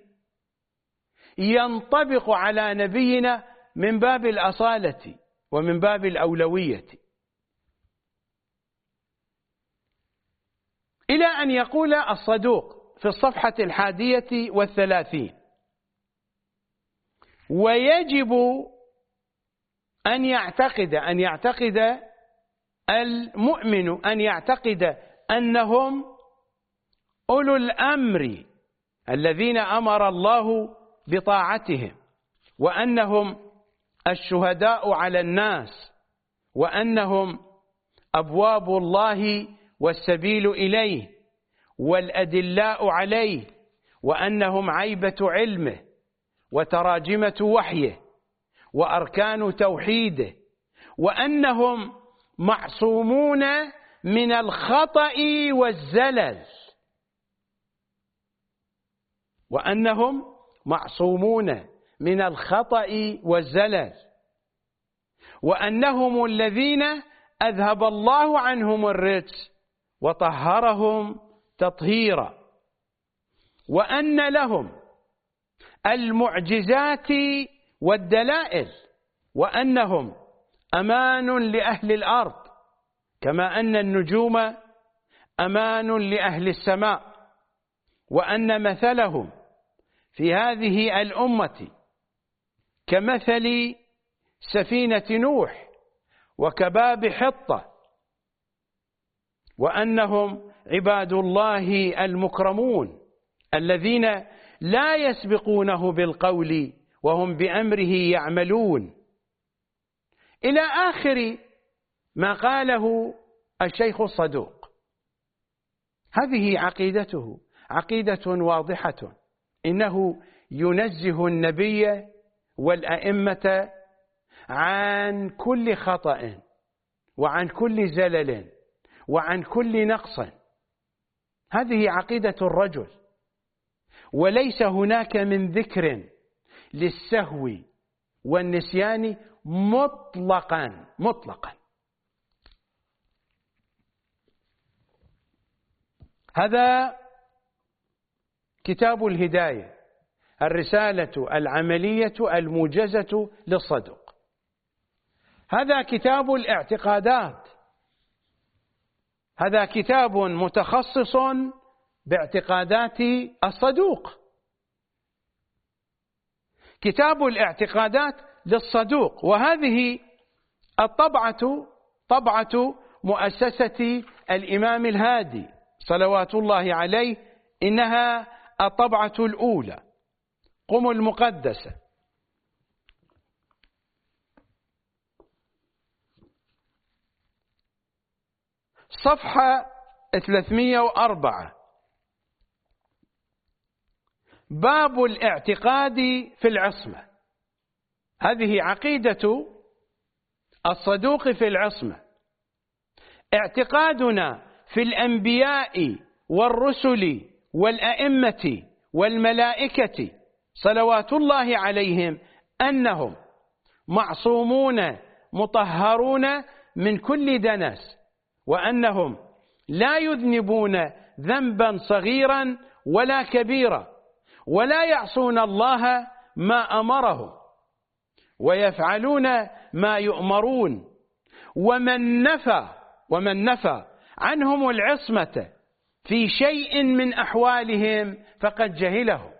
ينطبق على نبينا من باب الأصالة ومن باب الأولوية، إلى أن يقول الصدوق في الصفحة 31: ويجب أن يعتقد المؤمن أن يعتقد أنهم أولو الأمر الذين أمر الله بطاعتهم، وأنهم الشهداء على الناس، وأنهم أبواب الله والسبيل إليه والأدلاء عليه، وأنهم عيبة علمه وتراجمة وحيه وأركان توحيده، وأنهم معصومون من الخطأ والزلل، وأنهم معصومون من الخطأ والزلل، وأنهم الذين أذهب الله عنهم الرجس وطهرهم تطهيرا، وأن لهم المعجزات والدلائل، وأنهم أمان لأهل الأرض كما أن النجوم أمان لأهل السماء، وأن مثلهم في هذه الأمة كمثل سفينة نوح وكباب حطة، وأنهم عباد الله المكرمون الذين لا يسبقونه بالقول وهم بأمره يعملون، إلى آخر ما قاله الشيخ الصدوق. هذه عقيدته، عقيدة واضحة. إنه ينزه النبي والأئمة عن كل خطأ وعن كل زلل وعن كل نقص. هذه عقيدة الرجل، وليس هناك من ذكر للسهو والنسيان مطلقا. هذا كتاب الهداية، الرسالة العملية الموجزة للصدوق. هذا كتاب الاعتقادات، هذا كتاب متخصص باعتقادات الصدوق. كتاب الاعتقادات للصدوق، وهذه الطبعة طبعة مؤسسة الإمام الهادي صلوات الله عليه، إنها الطبعة الأولى، قم المقدسة. صفحة 304: باب الاعتقاد في العصمة. هذه عقيدة الصدوق في العصمة، اعتقادنا في الأنبياء والرسل والأئمة والملائكة صلوات الله عليهم أنهم معصومون مطهرون من كل دنس، وأنهم لا يذنبون ذنبا صغيرا ولا كبيرا، ولا يعصون الله ما أمرهم، ويفعلون ما يؤمرون. ومن نفى عنهم العصمة في شيء من أحوالهم فقد جهله.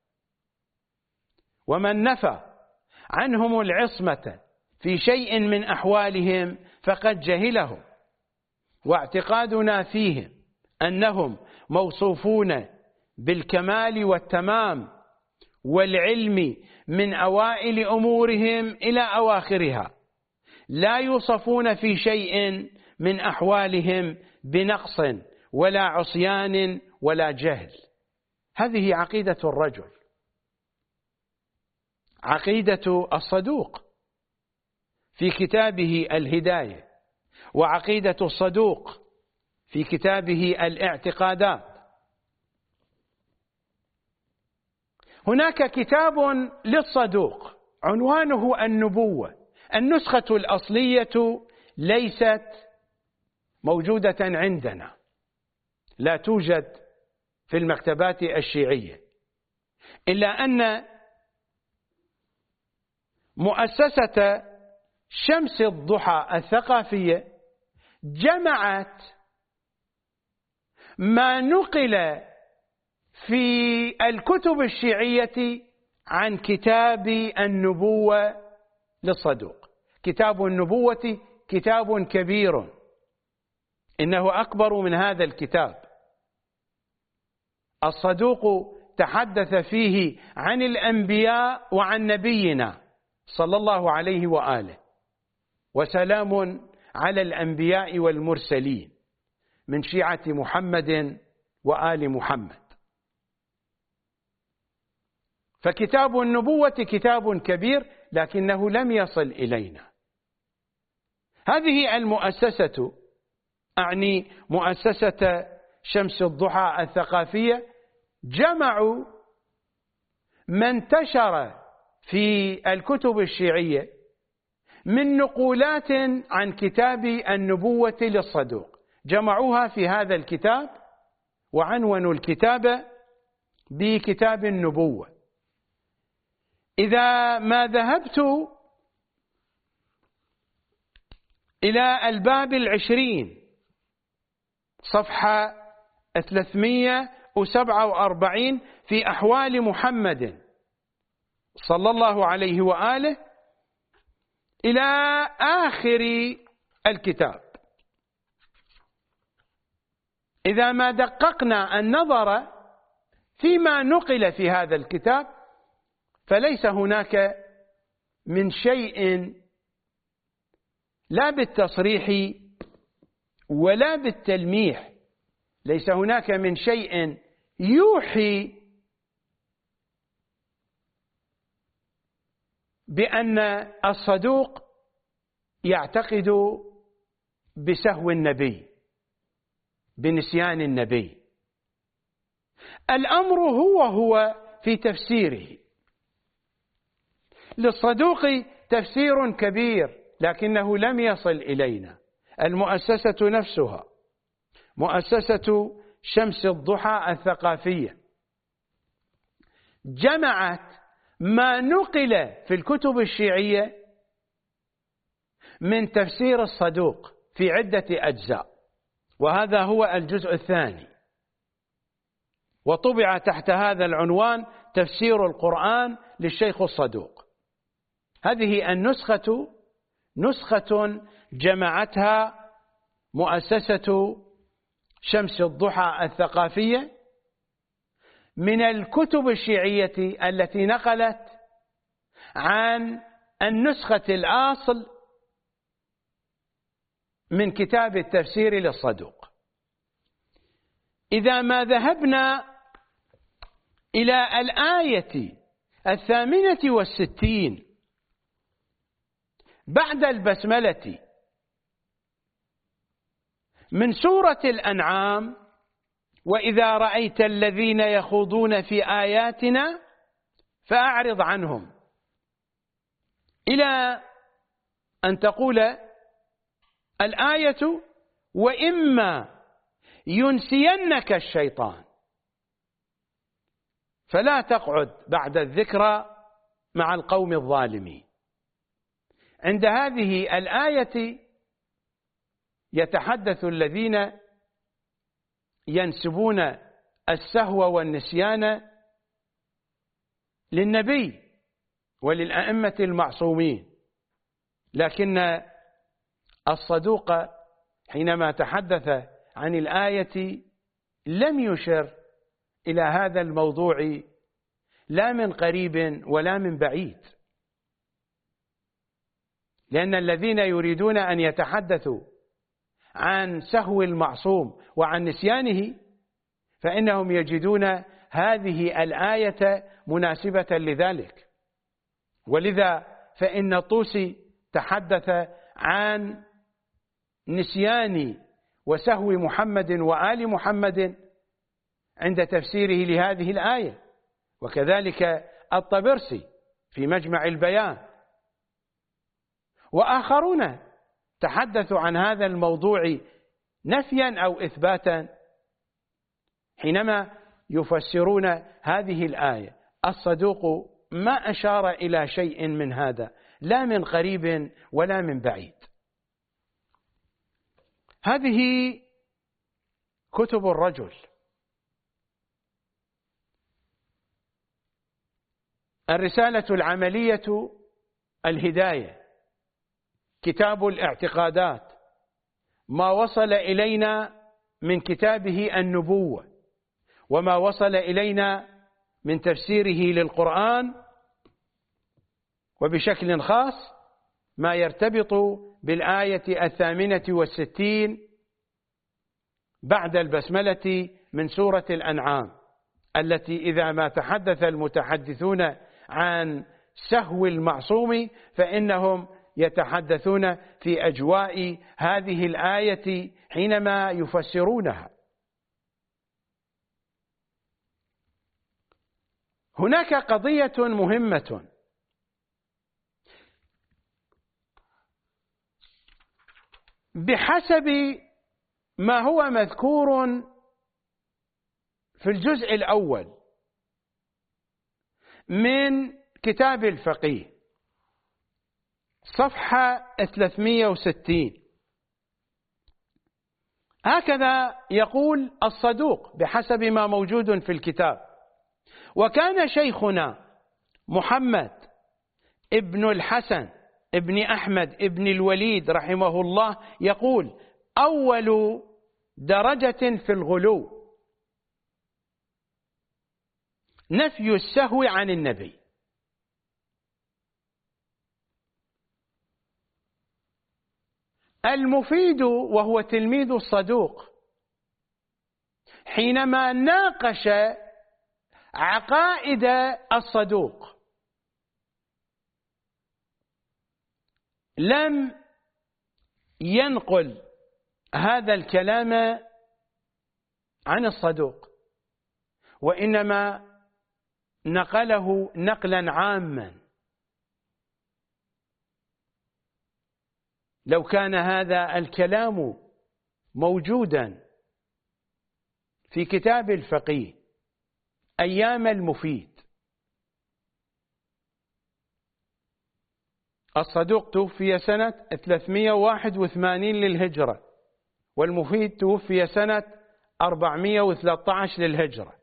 ومن نفى عنهم العصمة في شيء من أحوالهم فقد جهله. واعتقادنا فيهم أنهم موصوفون بالكمال والتمام والعلم من أوائل أمورهم إلى أواخرها، لا يوصفون في شيء من أحوالهم بنقص ولا عصيان ولا جهل. هذه عقيدة الرجل، عقيدة الصدوق في كتابه الهداية، وعقيدة الصدوق في كتابه الاعتقادات. هناك كتاب للصدوق عنوانه النبوة. النسخة الأصلية ليست موجودة عندنا، لا توجد في المكتبات الشيعية، إلا أن مؤسسة شمس الضحى الثقافية جمعت ما نقل في الكتب الشيعية عن كتاب النبوة للصدوق. كتاب النبوة كتاب كبير، إنه أكبر من هذا الكتاب. الصدوق تحدث فيه عن الأنبياء وعن نبينا صلى الله عليه وآله، وسلام على الأنبياء والمرسلين من شيعة محمد وآل محمد. فكتاب النبوة كتاب كبير، لكنه لم يصل إلينا. هذه المؤسسة، أعني مؤسسة شمس الضحى الثقافية، جمعوا ما انتشر في الكتب الشيعية من نقولات عن كتاب النبوة للصدوق، جمعوها في هذا الكتاب وعنونوا الكتاب بكتاب النبوة. إذا ما ذهبت إلى الباب 20 صفحة 347 في أحوال محمد صلى الله عليه وآله إلى آخر الكتاب، إذا ما دققنا النظر فيما نقل في هذا الكتاب، فليس هناك من شيء لا بالتصريح ولا بالتلميح، ليس هناك من شيء يوحي بأن الصدوق يعتقد بسهو النبي، بنسيان النبي. الأمر هو في تفسيره. للصدوق تفسير كبير، لكنه لم يصل إلينا. المؤسسة نفسها، مؤسسة شمس الضحى الثقافية، جمعت ما نقل في الكتب الشيعية من تفسير الصدوق في عدة أجزاء، وهذا هو الجزء الثاني، وطبع تحت هذا العنوان تفسير القرآن للشيخ الصدوق. هذه النسخة نسخة جمعتها مؤسسة شمس الضحى الثقافية من الكتب الشيعية التي نقلت عن النسخة الأصل من كتاب التفسير للصدوق. إذا ما ذهبنا إلى الآية 68 بعد البسملة من سورة الأنعام: وإذا رأيت الذين يخوضون في آياتنا فأعرض عنهم، إلى أن تقول الآية: وإما ينسينك الشيطان فلا تقعد بعد الذكرى مع القوم الظالمين. عند هذه الآية يتحدث الذين ينسبون السهو والنسيان للنبي وللأئمة المعصومين، لكن الصدوق حينما تحدث عن الآية لم يشر إلى هذا الموضوع لا من قريب ولا من بعيد، لأن الذين يريدون أن يتحدثوا عن سهو المعصوم وعن نسيانه فإنهم يجدون هذه الآية مناسبة لذلك. ولذا فإن الطوسي تحدث عن نسيان وسهو محمد وآل محمد عند تفسيره لهذه الآية، وكذلك الطبرسي في مجمع البيان، وآخرون تحدثوا عن هذا الموضوع نفيا أو إثباتا حينما يفسرون هذه الآية. الصدوق ما أشار إلى شيء من هذا لا من قريب ولا من بعيد. هذه كتب الرجل. الرسالة العملية الهداية، كتاب الاعتقادات، ما وصل إلينا من كتابه النبوة، وما وصل إلينا من تفسيره للقرآن، وبشكل خاص ما يرتبط بالآية 68 بعد البسملة من سورة الأنعام، التي إذا ما تحدث المتحدثون عن سهو المعصوم فإنهم يتحدثون في أجواء هذه الآية حينما يفسرونها. هناك قضية مهمة بحسب ما هو مذكور في الجزء الأول من كتاب الفقيه صفحة 360. هكذا يقول الصدوق بحسب ما موجود في الكتاب: وكان شيخنا محمد ابن الحسن ابن أحمد ابن الوليد رحمه الله يقول: أول درجة في الغلو نفي السهو عن النبي. المفيد وهو تلميذ الصدوق حينما ناقش عقائد الصدوق لم ينقل هذا الكلام عن الصدوق، وإنما نقله نقلا عاما. لو كان هذا الكلام موجودا في كتاب الفقيه أيام المفيد، الصدوق توفي سنة 381 للهجرة، والمفيد توفي سنة 413 للهجرة،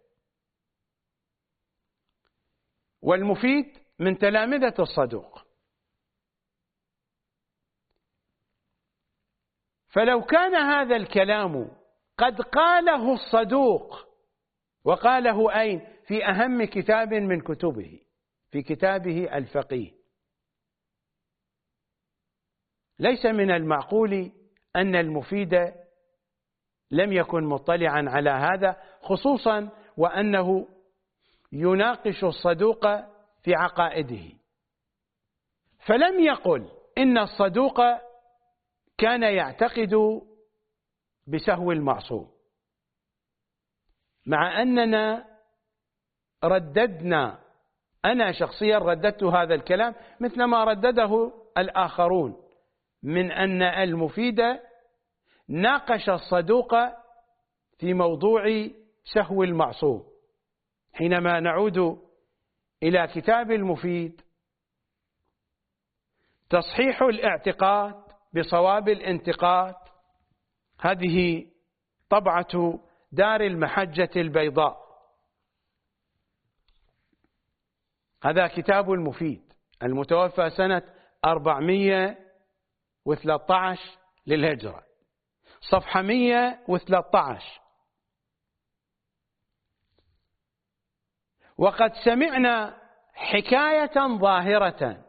والمفيد من تلامذة الصدوق. فلو كان هذا الكلام قد قاله الصدوق، وقاله أين؟ في أهم كتاب من كتبه، في كتابه الفقيه، ليس من المعقول أن المفيد لم يكن مطلعا على هذا، خصوصا وأنه يناقش الصدوق في عقائده. فلم يقل إن الصدوق كان يعتقد بسهو المعصوم، مع أننا رددنا، أنا شخصيا رددت هذا الكلام مثل ما ردده الآخرون، من أن المفيد ناقش الصدوق في موضوع سهو المعصوم. حينما نعود إلى كتاب المفيد، تصحيح الاعتقاد بصواب الانتقاد، هذه طبعة دار المحجة البيضاء، هذا كتاب المفيد المتوفى سنة 413 للهجرة، صفحة 113. وقد سمعنا حكاية ظاهرة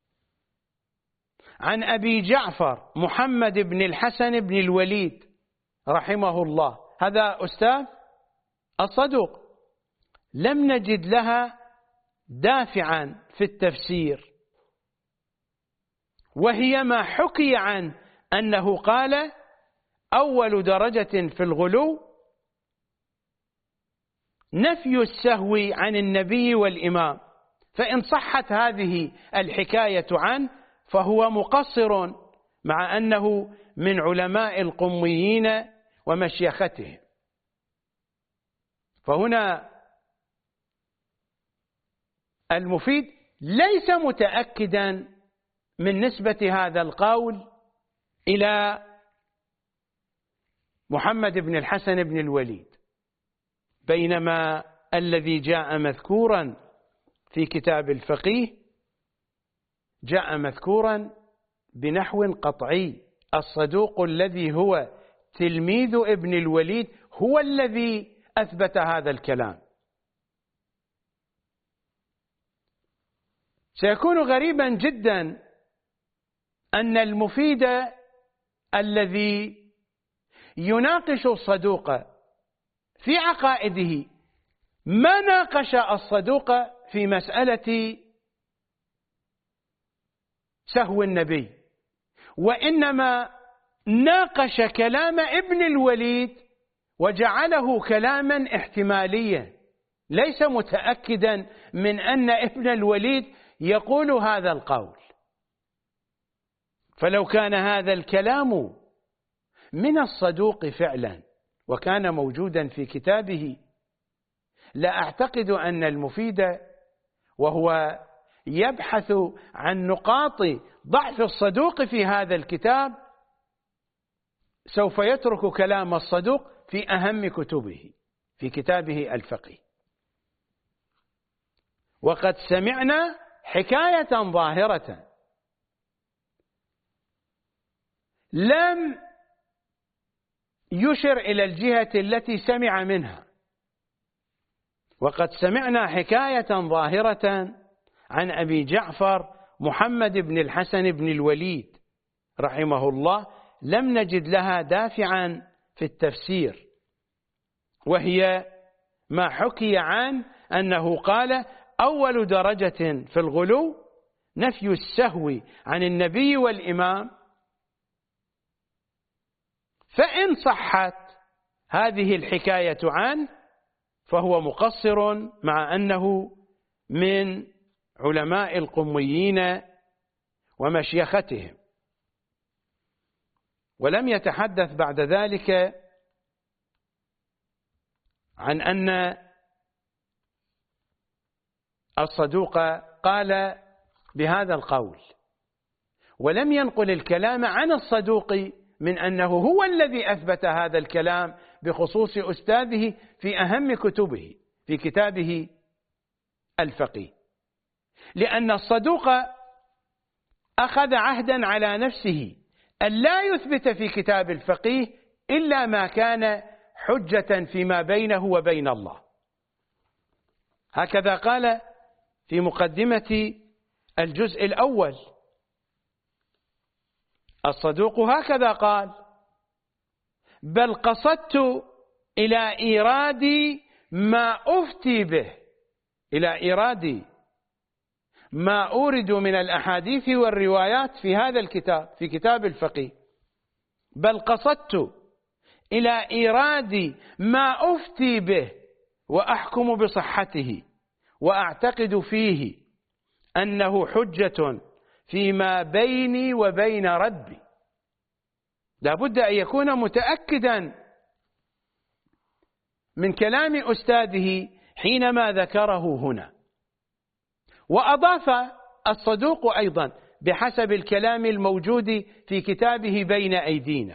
عن أبي جعفر محمد بن الحسن بن الوليد رحمه الله، هذا أستاذ الصدوق، لم نجد لها دافعا في التفسير، وهي ما حكي عن أنه قال: أول درجة في الغلو نفي السهو عن النبي والإمام. فإن صحت هذه الحكاية عنه فهو مقصر، مع أنه من علماء القميين ومشيختهم. فهنا المفيد ليس متأكدا من نسبة هذا القول إلى محمد بن الحسن بن الوليد، بينما الذي جاء مذكورا في كتاب الفقيه جاء مذكورا بنحو قطعي: الصدوق الذي هو تلميذ ابن الوليد هو الذي أثبت هذا الكلام. سيكون غريبا جدا أن المفيد الذي يناقش الصدوق في عقائده ما ناقش الصدوق في مسألة سهو النبي، وإنما ناقش كلام ابن الوليد وجعله كلاما احتماليا، ليس متأكدا من أن ابن الوليد يقول هذا القول. فلو كان هذا الكلام من الصدوق فعلا وكان موجودا في كتابه، لا أعتقد أن المفيد وهو يبحث عن نقاط ضعف الصدوق في هذا الكتاب سوف يترك كلام الصدوق في أهم كتبه، في كتابه الفقيه. وقد سمعنا حكاية ظاهرة لم يشر إلى الجهة التي سمع منها. وقد سمعنا حكاية ظاهرة عن أبي جعفر محمد بن الحسن بن الوليد رحمه الله، لم نجد لها دافعا في التفسير، وهي ما حكي عن أنه قال: أول درجة في الغلو نفي السهو عن النبي والإمام. فإن صحت هذه الحكاية عنه فهو مقصر، مع أنه من علماء القميين ومشيختهم. ولم يتحدث بعد ذلك عن أن الصدوق قال بهذا القول، ولم ينقل الكلام عن الصدوق من أنه هو الذي أثبت هذا الكلام بخصوص أستاذه في أهم كتبه، في كتابه الفقيه، لأن الصدوق أخذ عهدا على نفسه أن لا يثبت في كتاب الفقيه إلا ما كان حجة فيما بينه وبين الله. هكذا قال في مقدمة الجزء الأول، الصدوق هكذا قال: بل قصدت إلى إيراد ما أفتي به، إلى إيراد ما أورد من الأحاديث والروايات في هذا الكتاب، في كتاب الفقيه. بل قصدت إلى إيراد ما أفتي به وأحكم بصحته وأعتقد فيه أنه حجة فيما بيني وبين ربي. لا بد أن يكون متأكدا من كلام أستاذه حينما ذكره هنا. وأضاف الصدوق أيضا بحسب الكلام الموجود في كتابه بين أيدينا.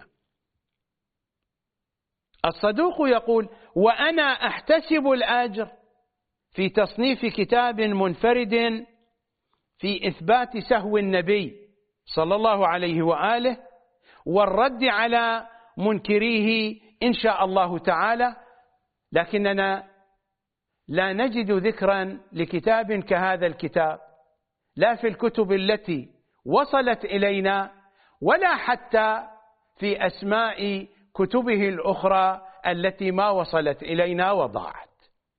الصدوق يقول: وأنا أحتسب الأجر في تصنيف كتاب منفرد في إثبات سهو النبي صلى الله عليه وآله والرد على منكريه إن شاء الله تعالى، لكننا لا نجد ذكرا لكتاب كهذا الكتاب لا في الكتب التي وصلت إلينا ولا حتى في أسماء كتبه الأخرى التي ما وصلت إلينا وضاعت.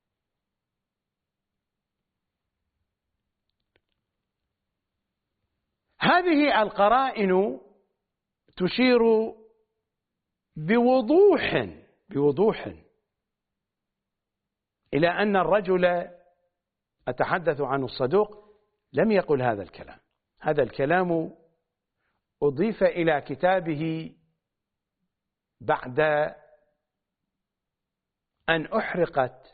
هذه القرائن تشير بوضوح إلى أن الرجل أتحدث عن الصدوق لم يقل هذا الكلام. هذا الكلام أضيف إلى كتابه بعد أن أحرقت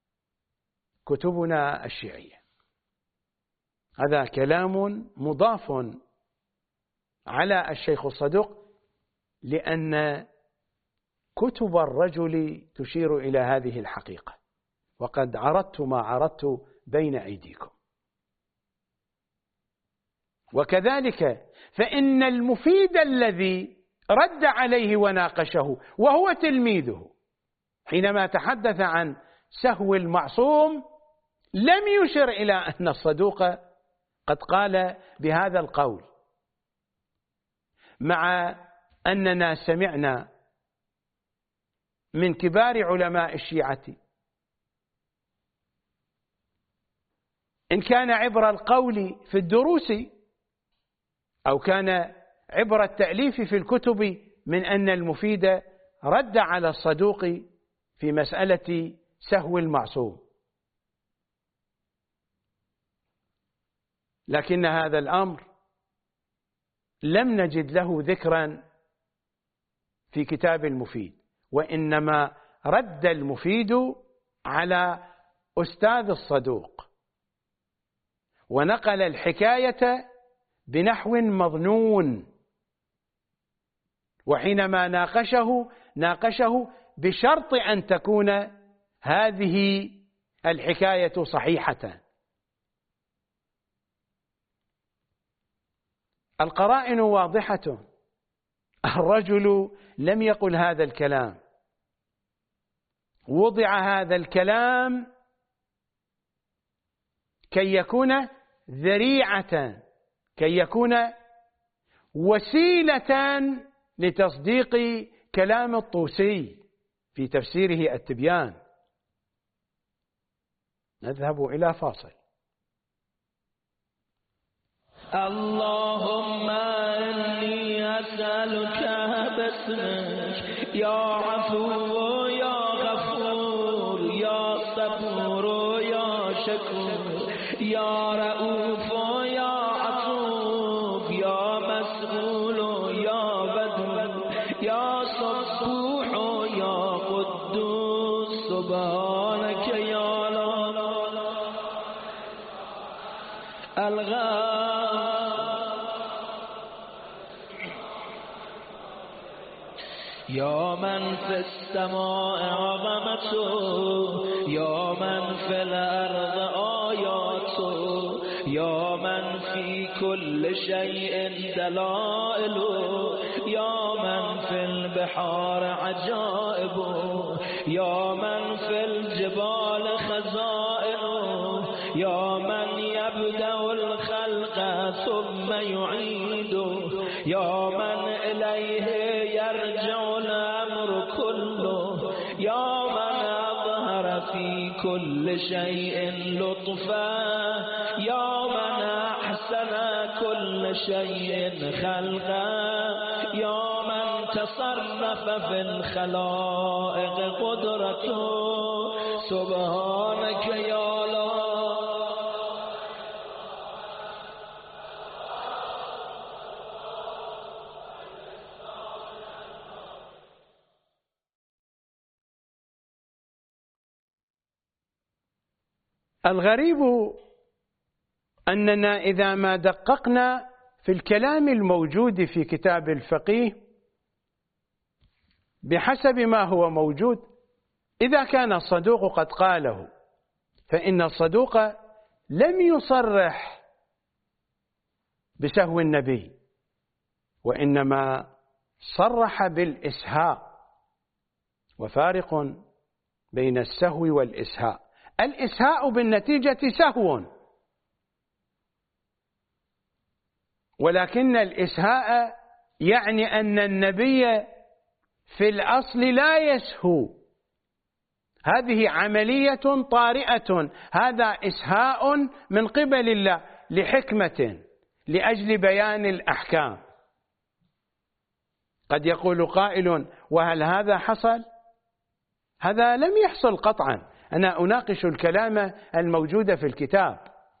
كتبنا الشيعية. هذا كلام مضاف على الشيخ الصدوق لأن كتب الرجل تشير إلى هذه الحقيقة، وقد عرضت ما عرضت بين أيديكم. وكذلك فإن المفيد الذي رد عليه وناقشه وهو تلميذه حينما تحدث عن سهو المعصوم لم يشر إلى أن الصدوق قد قال بهذا القول، مع أننا سمعنا من كبار علماء الشيعة إن كان عبر القول في الدروس أو كان عبر التأليف في الكتب من أن المفيد رد على الصدوق في مسألة سهو المعصوم، لكن هذا الأمر لم نجد له ذكرا في كتاب المفيد، وإنما رد المفيد على أستاذ الصدوق ونقل الحكاية بنحو مظنون، وحينما ناقشه بشرط أن تكون هذه الحكاية صحيحة. القرائن واضحة، الرجل لم يقل هذا الكلام، وضع هذا الكلام كي يكون ذريعة، كي يكون وسيلة لتصديق كلام الطوسي في تفسيره التبيان. نذهب إلى فاصل. اللهم إني أسألك باسمك يا عفو يا غفور يا صبور يا شكور يا رؤوف يا عطوف يا مسؤول يا بدر يا صبوح يا قدوس سبحانك يا لا يا من في السماء عظمته يا من في الأرض آياته يا من في كل شيء دلائله يا من في البحار عجائبه يا من في الجبال خزائنه يا من يبدأ الخلق ثم يعيده يا من إليه يرجع الأمر كله يا من أظهر في كل شيء لطفا يا من أحسن كل شيء خلقا يا من تصرف في الخلائق قدرته سبحانك يا لا. الغريب أننا إذا ما دققنا في الكلام الموجود في كتاب الفقيه بحسب ما هو موجود، إذا كان الصدوق قد قاله فإن الصدوق لم يصرح بسهو النبي، وإنما صرح بالإسهاء، وفارق بين السهو والإسهاء. الإسهاء بالنتيجة سهو، ولكن الإسهاء يعني أن النبي في الأصل لا يسهو، هذه عملية طارئة، هذا إسهاء من قبل الله لحكمة لأجل بيان الأحكام. قد يقول قائل: وهل هذا حصل؟ هذا لم يحصل قطعا، أنا أناقش الكلام الموجود في الكتاب،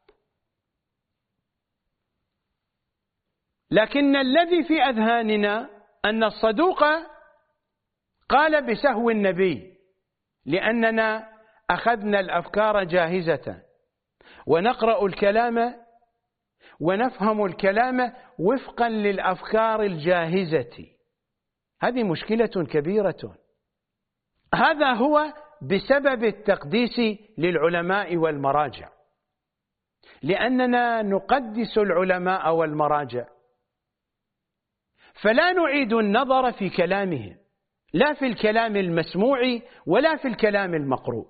لكن الذي في أذهاننا أن الصدوق قال بسهو النبي، لأننا أخذنا الأفكار جاهزة ونقرأ الكلام ونفهم الكلام وفقا للأفكار الجاهزة. هذه مشكلة كبيرة. هذا هو بسبب التقديس للعلماء والمراجع، لأننا نقدس العلماء والمراجع، فلا نعيد النظر في كلامهم، لا في الكلام المسموع ولا في الكلام المقروء.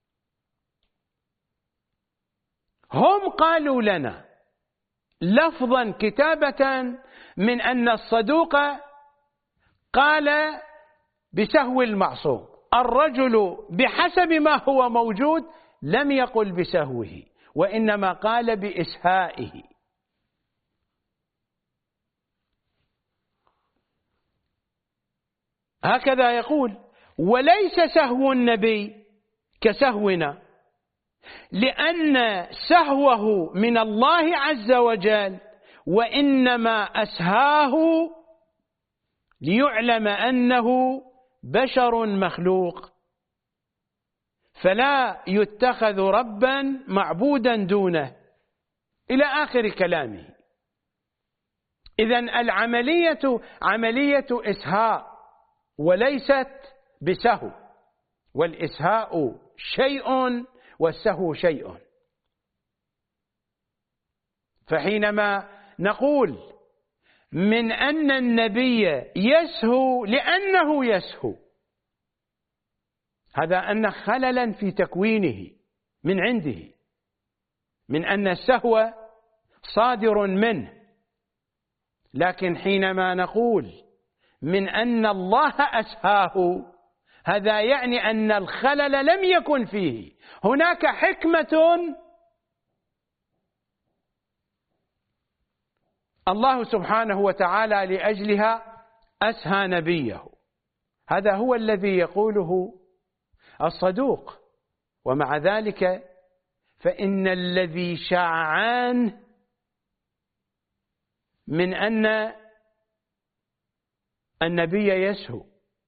هم قالوا لنا لفظا كتابة من أن الصدوق قال بسهو المعصوم، الرجل بحسب ما هو موجود لم يقل بسهوه، وإنما قال بإسهائه. هكذا يقول: وليس سهو النبي كسهونا، لأن سهوه من الله عز وجل، وإنما أسهاه ليعلم أنه بشر مخلوق، فلا يتخذ ربا معبودا دونه، إلى آخر كلامه. إذن العملية عملية إسهاء وليست بسهو، والإسهاء شيء والسهو شيء. فحينما نقول من أن النبي يسهو لأنه يسهو، هذا أن خللا في تكوينه من عنده، من أن السهو صادر منه. لكن حينما نقول من أن الله أسهاه، هذا يعني أن الخلل لم يكن فيه، هناك حكمة الله سبحانه وتعالى لأجلها أسهى نبيه. هذا هو الذي يقوله الصدوق. ومع ذلك فإن الذي شاع عنه من أن النبي يسهو،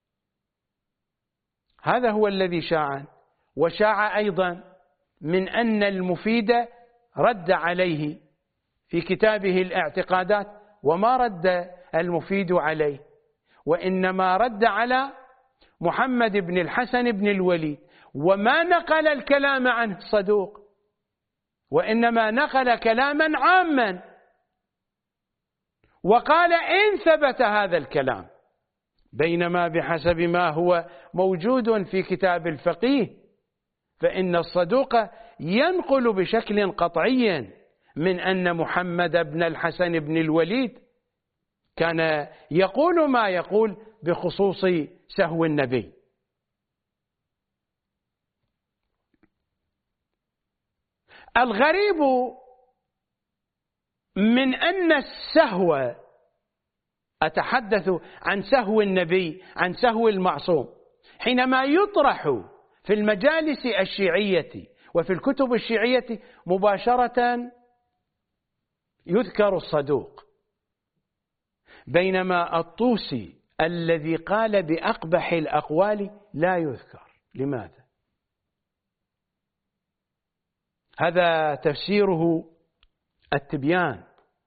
هذا هو الذي شاع عنه. وشاع أيضا من أن المفيد رد عليه في كتابه الاعتقادات، وما رد المفيد عليه، وإنما رد على محمد بن الحسن بن الوليد، وما نقل الكلام عنه الصدوق، وإنما نقل كلاما عاما، وقال إن ثبت هذا الكلام، بينما بحسب ما هو موجود في كتاب الفقيه فإن الصدوق ينقل بشكل قطعي من أن محمد بن الحسن بن الوليد كان يقول ما يقول بخصوص سهو النبي. الغريب من أن السهو أتحدث عن سهو النبي، عن سهو المعصوم. حينما يطرح في المجالس الشيعية وفي الكتب الشيعية مباشرة يذكر الصدوق، بينما الطوسي الذي قال بأقبح الأقوال لا يذكر. لماذا؟ هذا تفسيره التبيان.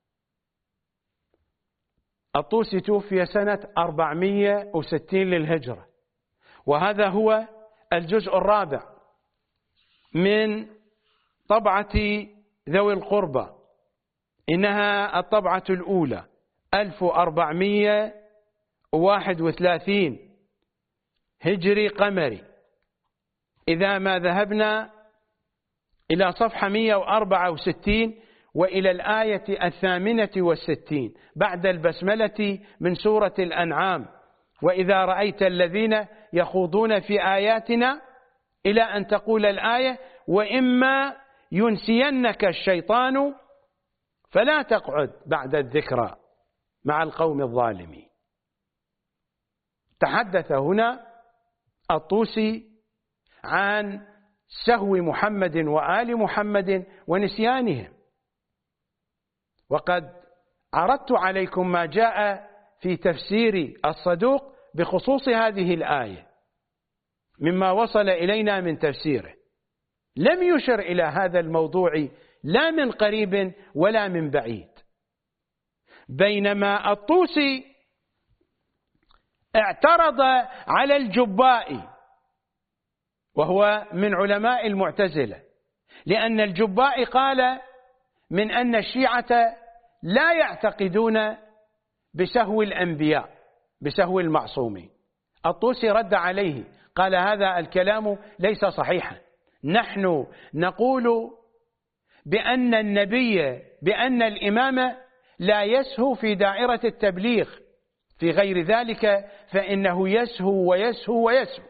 الطوسي توفي سنة 460 للهجرة، وهذا هو الجزء الرابع من طبعة ذوي القربى. إنها الطبعة الأولى 1431 هجري قمري. إذا ما ذهبنا إلى صفحة 164 وإلى الآية 68 بعد البسملة من سورة الأنعام: وإذا رأيت الذين يخوضون في آياتنا إلى أن تقول الآية: وإما ينسينك الشيطان فلا تقعد بعد الذكرى مع القوم الظالمين. تحدث هنا الطوسي عن سهو محمد وآل محمد ونسيانهم، وقد عرضت عليكم ما جاء في تفسير الصدوق بخصوص هذه الآية مما وصل إلينا من تفسيره. لم يشر إلى هذا الموضوع لا من قريب ولا من بعيد، بينما الطوسي اعترض على الجبائي وهو من علماء المعتزلة، لأن الجبائي قال من أن الشيعة لا يعتقدون بسهو الأنبياء، بسهو المعصومين. الطوسي رد عليه قال: هذا الكلام ليس صحيحا، نحن نقول بأن النبي، بأن الإمام لا يسهو في دائرة التبليغ، في غير ذلك فإنه يسهو ويسهو ويسهو.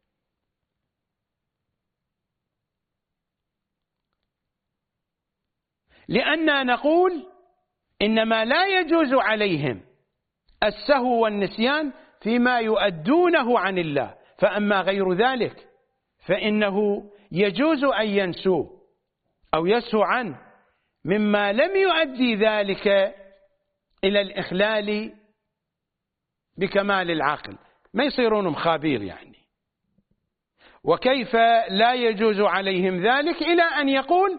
لأننا نقول إنما لا يجوز عليهم السهو والنسيان فيما يؤدونه عن الله، فأما غير ذلك فإنه يجوز أن ينسوه أو يسهو عنه مما لم يؤدي ذلك إلى الإخلال بكمال العقل، ما يصيرون مخابير يعني. وكيف لا يجوز عليهم ذلك إلى أن يقول: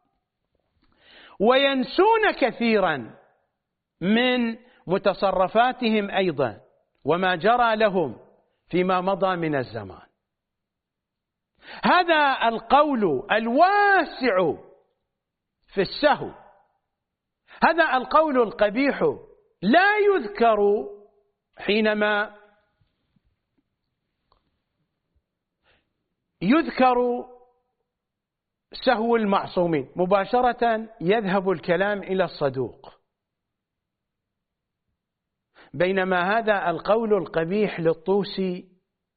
وينسون كثيرا من متصرفاتهم أيضا وما جرى لهم فيما مضى من الزمان. هذا القول الواسع في السهو، هذا القول القبيح لا يذكر حينما يذكر سهو المعصومين، مباشرة يذهب الكلام إلى الصدوق، بينما هذا القول القبيح للطوسي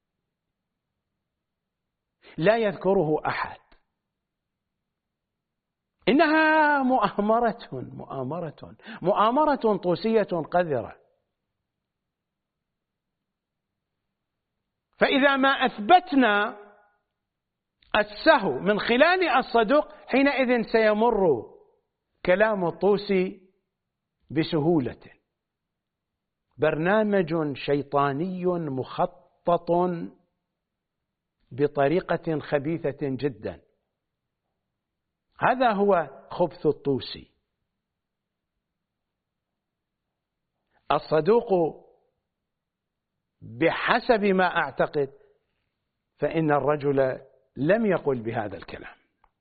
لا يذكره أحد. إنها مؤامرة طوسية قذرة. فإذا ما أثبتنا السهو من خلال الصدوق حينئذ سيمر كلام الطوسي بسهولة. برنامج شيطاني مخطط بطريقة خبيثة جدا. هذا هو خبث الطوسي. الصدوق بحسب ما أعتقد فإن الرجل لم يقل بهذا الكلام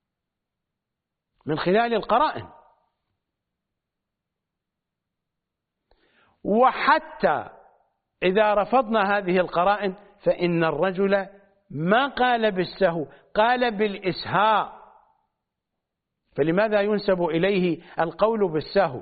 من خلال القرائن، وحتى إذا رفضنا هذه القرائن فإن الرجل ما قال بالسهو، قال بالإسهاء. فلماذا ينسب إليه القول بالسهو؟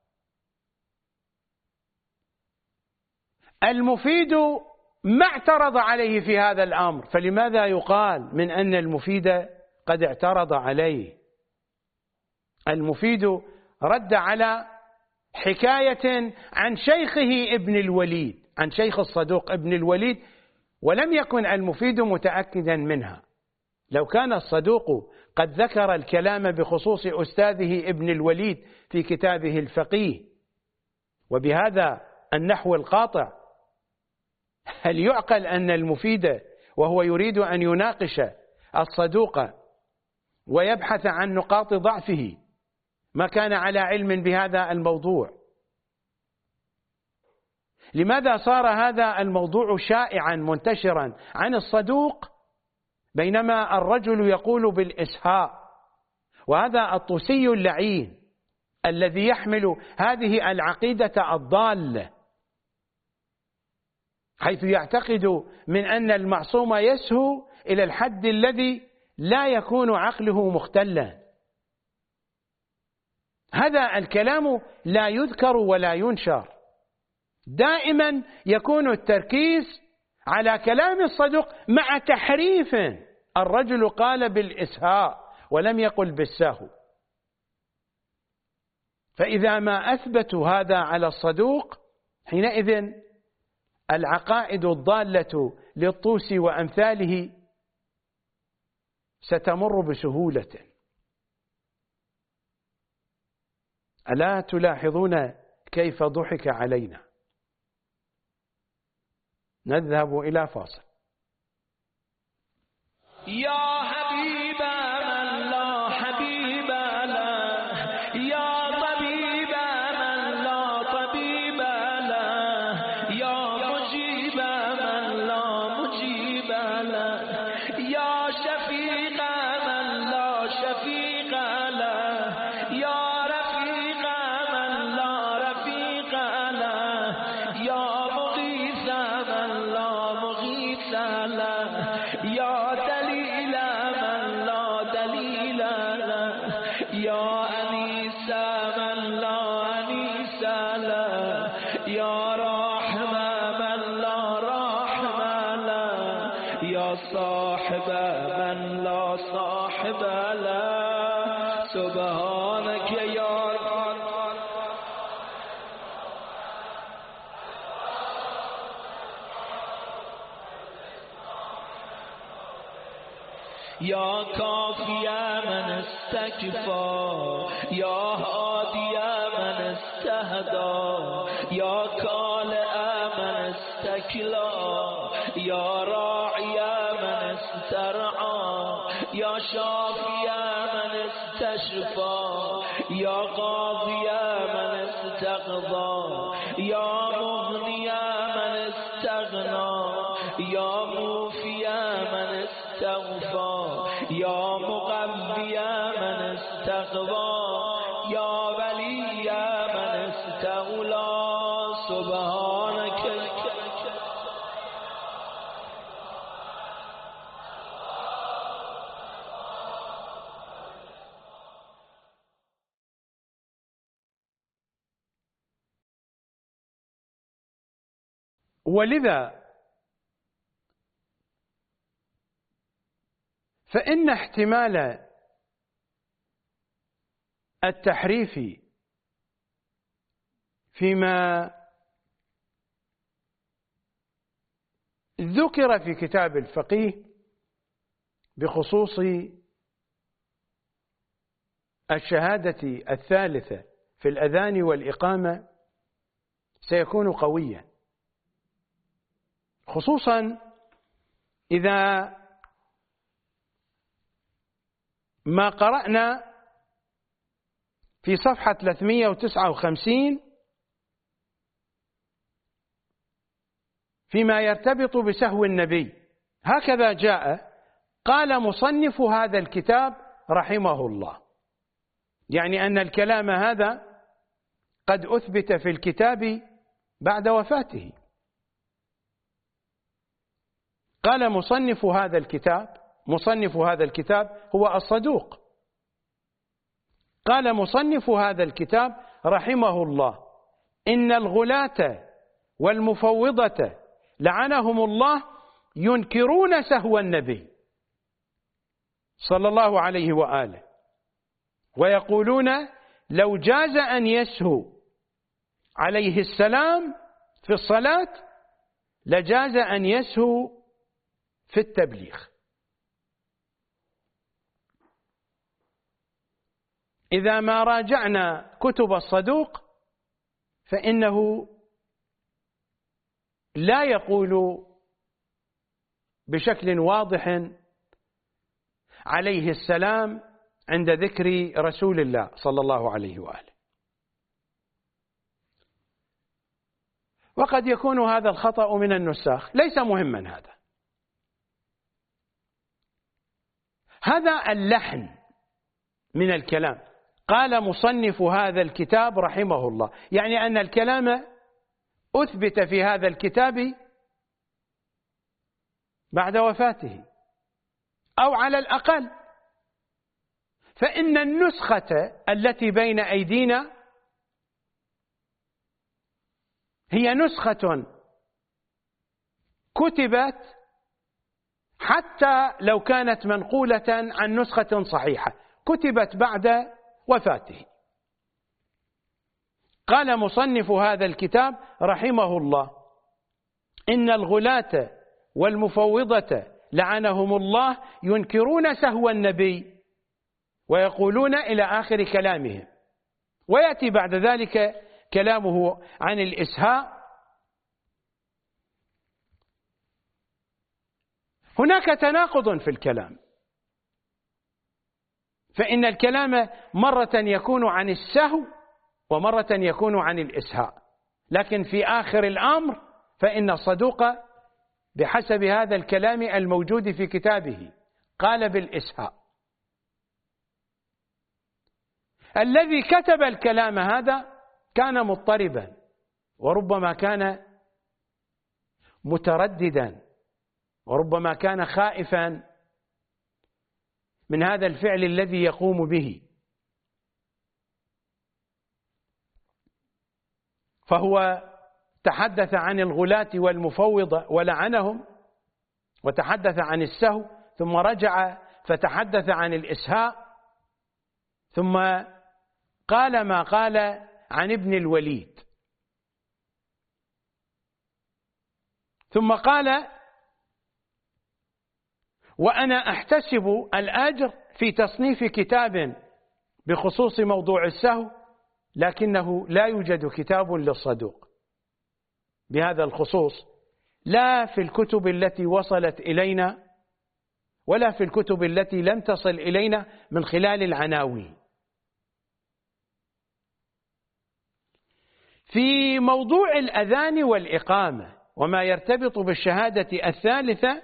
المفيد ما اعترض عليه في هذا الأمر، فلماذا يقال من أن المفيد قد اعترض عليه؟ المفيد رد على حكاية عن شيخه ابن الوليد، عن شيخ الصدوق ابن الوليد، ولم يكن المفيد متأكدا منها. لو كان الصدوق قد ذكر الكلام بخصوص أستاذه ابن الوليد في كتابه الفقيه وبهذا النحو القاطع، هل يعقل أن المفيد وهو يريد أن يناقش الصدوق ويبحث عن نقاط ضعفه ما كان على علم بهذا الموضوع؟ لماذا صار هذا الموضوع شائعا منتشرا عن الصدوق بينما الرجل يقول بالإسهاء؟ وهذا الطوسي اللعين الذي يحمل هذه العقيدة الضالة، حيث يعتقد من أن المعصوم يسهو إلى الحد الذي لا يكون عقله مختلا. هذا الكلام لا يذكر ولا ينشر، دائما يكون التركيز على كلام الصدوق مع تحريف. الرجل قال بالإسهاء ولم يقل بالسهو، فإذا ما أثبتوا هذا على الصدوق حينئذ العقائد الضالة للطوسي وأمثاله ستمر بسهولة. ألا تلاحظون كيف ضحك علينا؟ نذهب إلى فاصل. يا حبيب من لا حبيب له، يا طبيب من لا طبيب له، يا مجيب من لا مجيب له، يا شفيق من لا شفيق له، يا رفيق من لا رفيق له، يا مغيث من لا مغيث له، يا دليل من لا دليل له، يا أنيس من لا أنيس له، يا راحم من لا راحم له، يا صاحب من لا صاحب له. سبحانك يا رب. يا كافي من استكفى، يا هادي من استهدى، يا كالئ من استكلى، يا راعي من استرعى، يا شافي من استشفى، يا قاضي من استقضى، يا مغني من استغنى، يا موفي من استغفى، يا مقوي من استقوى، يا ولي من استولى. سبحانك. ولذا فإن احتمال التحريف فيما ذكر في كتاب الفقيه بخصوص الشهادة الثالثة في الأذان والإقامة سيكون قويا، خصوصا إذا ما قرأنا في صفحة 359 فيما يرتبط بسهو النبي. هكذا جاء: قال مصنف هذا الكتاب رحمه الله، يعني أن الكلام هذا قد أثبت في الكتاب بعد وفاته. قال مصنف هذا الكتاب، مصنف هذا الكتاب هو الصدوق. قال مصنف هذا الكتاب رحمه الله: إن الغلاة والمفوضة لعنهم الله ينكرون سهو النبي صلى الله عليه وآله، ويقولون لو جاز أن يسهو عليه السلام في الصلاة لجاز أن يسهو في التبليغ. إذا ما راجعنا كتب الصدوق فإنه لا يقول بشكل واضح عليه السلام عند ذكر رسول الله صلى الله عليه وآله. وقد يكون هذا الخطأ من النساخ، ليس مهما. هذا اللحن من الكلام. قال مصنف هذا الكتاب رحمه الله، يعني أن الكلام أثبت في هذا الكتاب بعد وفاته، أو على الأقل فإن النسخة التي بين أيدينا هي نسخة كتبت حتى لو كانت منقولة عن نسخة صحيحة، كتبت بعد وفاته. قال مصنف هذا الكتاب رحمه الله: إن الغلاة والمفوضة لعنهم الله ينكرون سهو النبي ويقولون إلى آخر كلامهم. ويأتي بعد ذلك كلامه عن الإسهاء. هناك تناقض في الكلام، فإن الكلام مرة يكون عن السهو ومرة يكون عن الإسهاء، لكن في آخر الأمر فإن الصدوق بحسب هذا الكلام الموجود في كتابه قال بالإسهاء. الذي كتب الكلام هذا كان مضطربا، وربما كان مترددا، وربما كان خائفا من هذا الفعل الذي يقوم به، فهو تحدث عن الغلاة والمفوضة ولعنهم، وتحدث عن السهو، ثم رجع فتحدث عن الإسهاء، ثم قال ما قال عن ابن الوليد، ثم قال: وأنا أحتسب الأجر في تصنيف كتاب بخصوص موضوع السهو، لكنه لا يوجد كتاب للصدوق بهذا الخصوص، لا في الكتب التي وصلت إلينا ولا في الكتب التي لم تصل إلينا من خلال العناوين. في موضوع الأذان والإقامة وما يرتبط بالشهادة الثالثة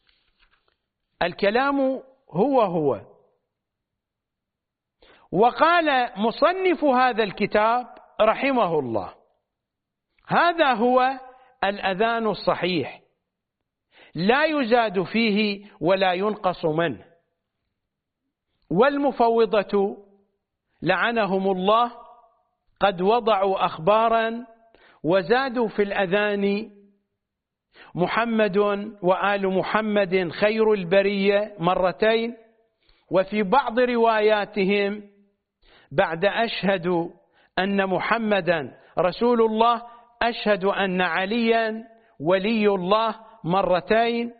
الكلام هو. وقال مصنف هذا الكتاب رحمه الله: هذا هو الأذان الصحيح، لا يزاد فيه ولا ينقص منه. والمفوضة لعنهم الله قد وضعوا أخبارا وزادوا في الأذان: محمد وآل محمد خير البرية مرتين. وفي بعض رواياتهم بعد أشهد أن محمدا رسول الله أشهد أن عليا ولي الله مرتين.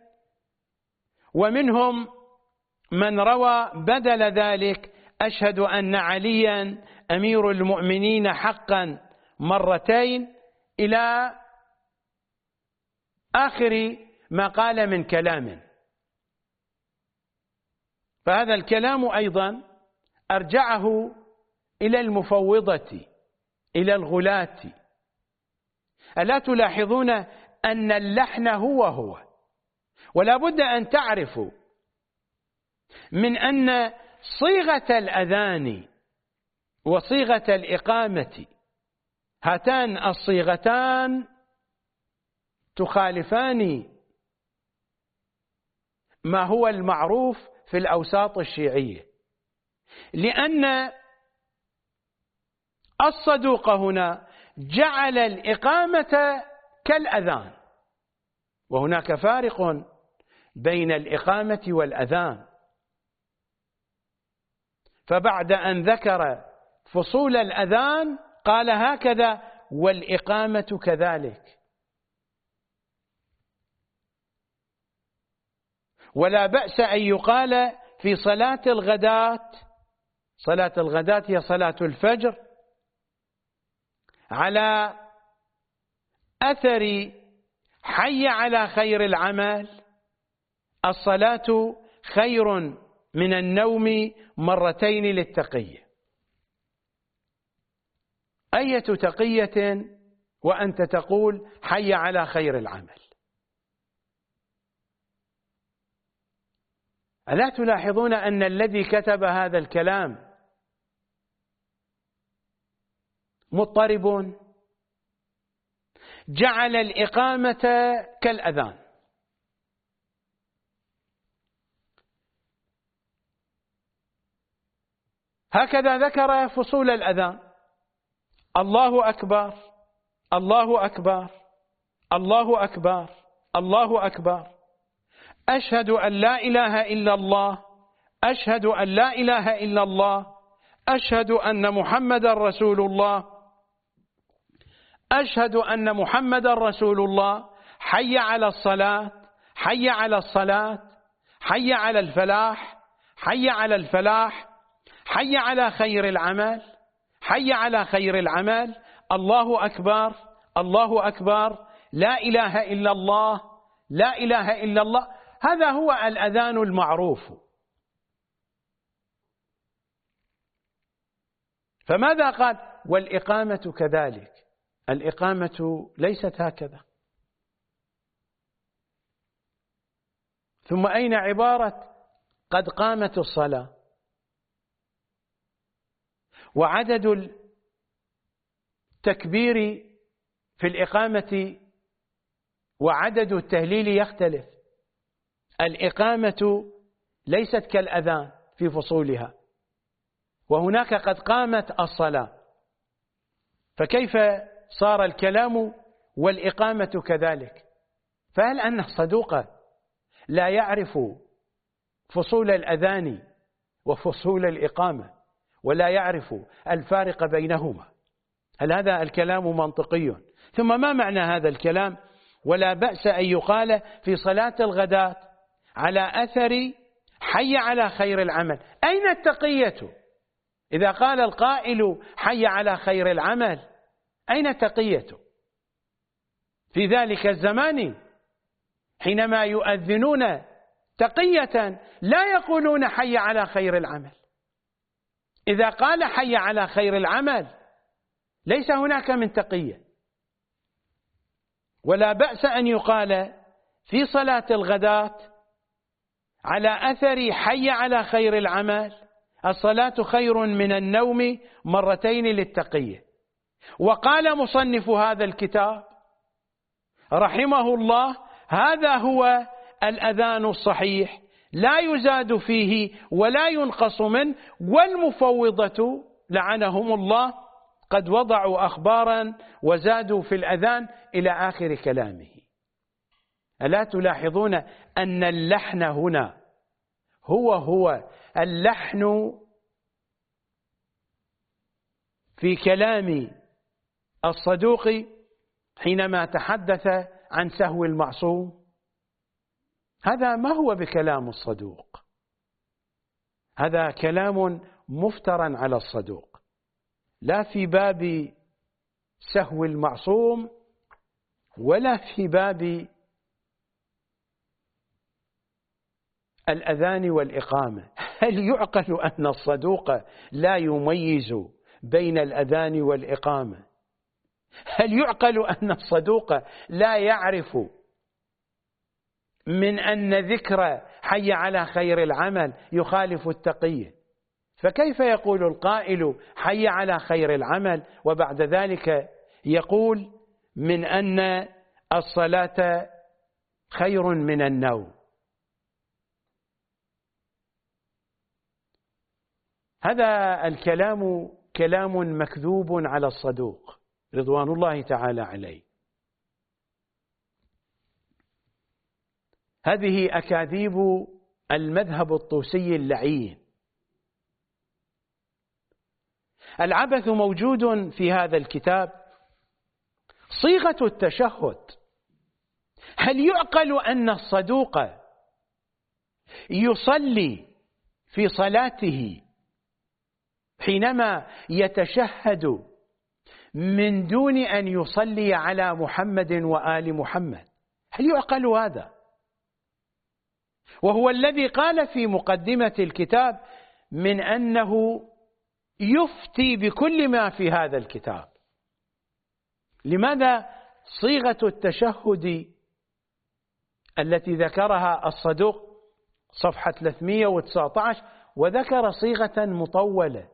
ومنهم من روى بدل ذلك: أشهد أن عليا أمير المؤمنين حقا مرتين، إلى آخر ما قال من كلام. فهذا الكلام أيضا أرجعه إلى المفوضة، إلى الغلاة. ألا تلاحظون أن اللحن هو؟ ولا بد أن تعرفوا من أن صيغة الأذان وصيغة الإقامة هاتان الصيغتان تخالفان ما هو المعروف في الأوساط الشيعية، لأن الصدوق هنا جعل الإقامة كالأذان، وهناك فارق بين الإقامة والأذان. فبعد أن ذكر فصول الأذان قال هكذا: والإقامة كذلك. ولا بأس أن يقال في صلاة الغداة، صلاة الغداة هي صلاة الفجر، على أثر حي على خير العمل: الصلاة خير من النوم مرتين للتقية. أية تقية وأنت تقول حي على خير العمل؟ ألا تلاحظون أن الذي كتب هذا الكلام مضطرب؟ جعل الإقامة كالأذان. هكذا ذكر فصول الأذان: الله أكبر، الله أكبر، الله أكبر، الله أكبر، أشهد أن لا إله إلا الله، أشهد أن لا إله إلا الله، أشهد أن محمدا رسول الله، أشهد أن محمدا رسول الله، حي على الصلاة، حي على الصلاة، حي على الفلاح، حي على الفلاح، حي على خير العمل، حي على خير العمل، الله أكبر، الله أكبر، لا إله إلا الله، لا إله إلا الله. هذا هو الأذان المعروف. فماذا قال؟ والإقامة كذلك. الإقامة ليست هكذا. ثم أين عبارة قد قامت الصلاة؟ وعدد التكبير في الإقامة وعدد التهليل يختلف. الإقامة ليست كالأذان في فصولها، وهناك قد قامت الصلاة، فكيف صار الكلام والإقامة كذلك؟ فهل أن الصدوق لا يعرف فصول الأذان وفصول الإقامة ولا يعرف الفارق بينهما؟ هل هذا الكلام منطقي؟ ثم ما معنى هذا الكلام؟ ولا بأس أن يقال في صلاة الغداة على أثر حي على خير العمل. أين التقية؟ إذا قال القائل حي على خير العمل، أين التقية؟ في ذلك الزمان حينما يؤذنون تقية لا يقولون حي على خير العمل. إذا قال حي على خير العمل ليس هناك من تقية. ولا بأس أن يقال في صلاة الغداة على أثر حي على خير العمل: الصلاة خير من النوم مرتين للتقية. وقال مصنف هذا الكتاب رحمه الله: هذا هو الأذان الصحيح، لا يزاد فيه ولا ينقص منه، والمفوضة لعنهم الله قد وضعوا أخبارا وزادوا في الأذان إلى آخر كلامه. ألا تلاحظون أن اللحن هنا هو اللحن في كلام الصدوق حينما تحدث عن سهو المعصوم؟ هذا ما هو بكلام الصدوق، هذا كلام مفترى على الصدوق، لا في باب سهو المعصوم ولا في باب الأذان والإقامة. هل يعقل أن الصدوق لا يميز بين الأذان والإقامة؟ هل يعقل أن الصدوق لا يعرف من أن ذكر حي على خير العمل يخالف التقية؟ فكيف يقول القائل حي على خير العمل وبعد ذلك يقول من أن الصلاة خير من النوم؟ هذا الكلام كلام مكذوب على الصدوق رضوان الله تعالى عليه. هذه أكاذيب المذهب الطوسي اللعين. العبث موجود في هذا الكتاب صيغة التشهد. هل يعقل أن الصدوق يصلي في صلاته حينما يتشهد من دون أن يصلي على محمد وآل محمد؟ هل يعقل هذا؟ وهو الذي قال في مقدمة الكتاب من أنه يفتي بكل ما في هذا الكتاب. لماذا صيغة التشهد التي ذكرها الصدوق صفحة 319 وذكر صيغة مطولة؟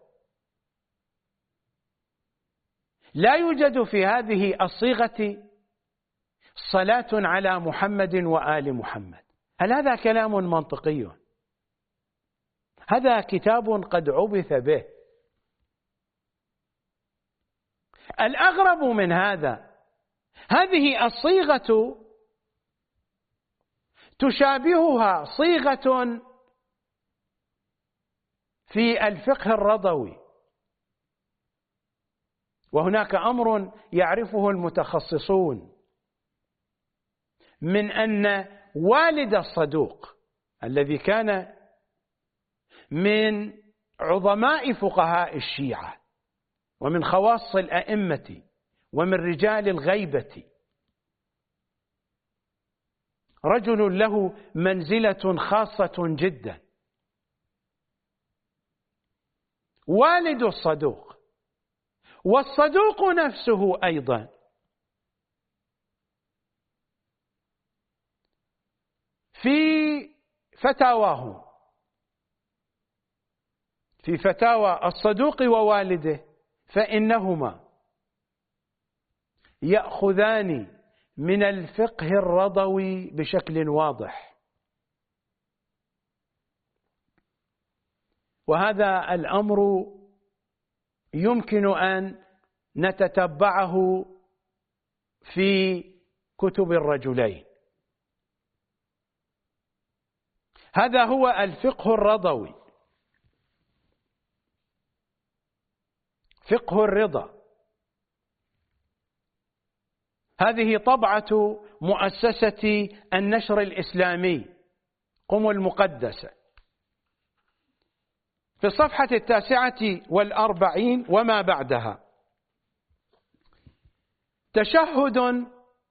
لا يوجد في هذه الصيغة صلاة على محمد وآل محمد. هل هذا كلام منطقي؟ هذا كتاب قد عبث به. الأغرب من هذا، هذه الصيغة تشابهها صيغة في الفقه الرضوي، وهناك أمر يعرفه المتخصصون من أن والد الصدوق الذي كان من عظماء فقهاء الشيعة ومن خواص الأئمة ومن رجال الغيبة، رجل له منزلة خاصة جدا، والد الصدوق، والصدوق نفسه أيضا في فتاوى الصدوق ووالده فإنهما يأخذان من الفقه الرضوي بشكل واضح. وهذا الأمر يمكن أن نتتبعه في كتب الرجلين. هذا هو الفقه الرضوي، فقه الرضا. هذه طبعة مؤسسة النشر الإسلامي قم المقدسة في الصفحة 49 وما بعدها: تشهد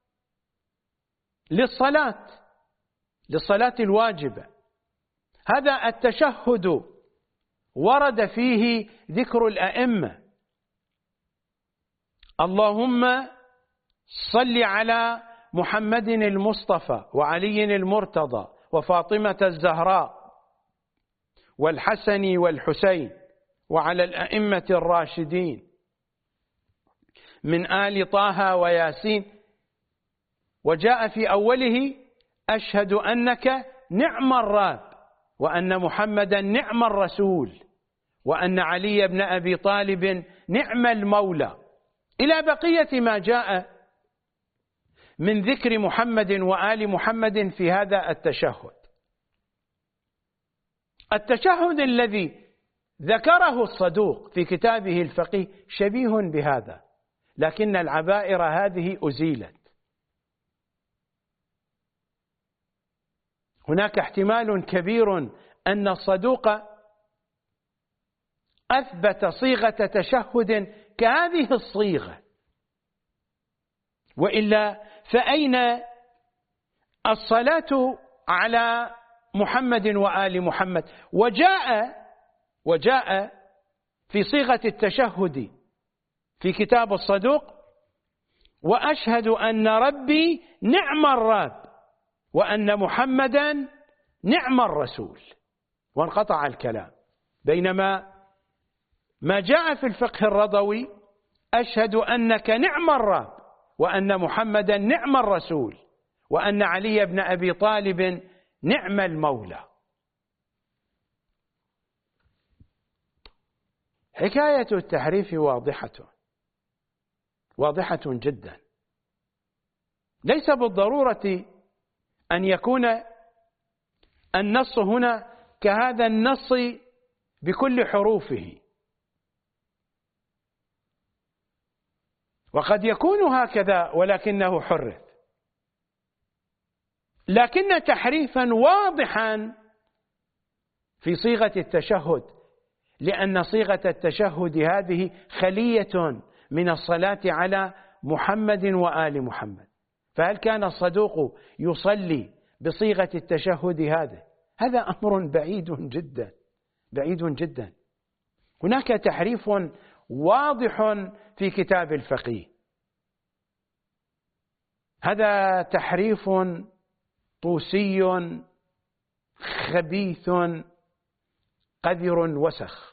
للصلاة الواجبة. هذا التشهد ورد فيه ذكر الأئمة: اللهم صل على محمد المصطفى وعلي المرتضى وفاطمة الزهراء والحسن والحسين وعلى الأئمة الراشدين من آل طه وياسين. وجاء في أوله: أشهد أنك نعم الرب وأن محمدا نعم الرسول وأن علي بن أبي طالب نعم المولى، إلى بقية ما جاء من ذكر محمد وآل محمد في هذا التشهد. التشهد الذي ذكره الصدوق في كتابه الفقيه شبيه بهذا، لكن العبائر هذه أزيلت. هناك احتمال كبير أن الصدوق أثبت صيغة تشهد كهذه الصيغة، وإلا فأين الصلاة على محمد وآل محمد؟ وجاء في صيغة التشهد في كتاب الصدوق: وأشهد أن ربي نعم الرب وأن محمدا نعم الرسول، وانقطع الكلام. بينما ما جاء في الفقه الرضوي: أشهد أنك نعم الرب وأن محمدا نعم الرسول وأن علي بن أبي طالب نعم المولى. حكاية التحريف واضحة جدا. ليس بالضرورة أن يكون النص هنا كهذا النص بكل حروفه، وقد يكون هكذا ولكنه حرف، لكن تحريفا واضحا في صيغة التشهد، لأن صيغة التشهد هذه خلية من الصلاة على محمد وآل محمد. فهل كان الصدوق يصلي بصيغة التشهد هذا أمر بعيد جدا، بعيد جدا. هناك تحريف واضح في كتاب الفقيه، هذا تحريف طوسي خبيث قذر وسخ.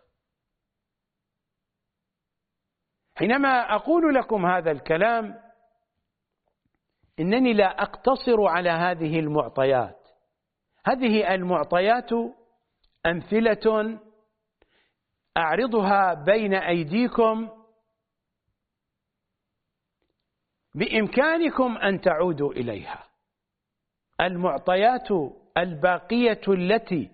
حينما أقول لكم هذا الكلام إنني لا أقتصر على هذه المعطيات. هذه المعطيات أمثلة أعرضها بين أيديكم، بإمكانكم أن تعودوا إليها. المعطيات الباقية التي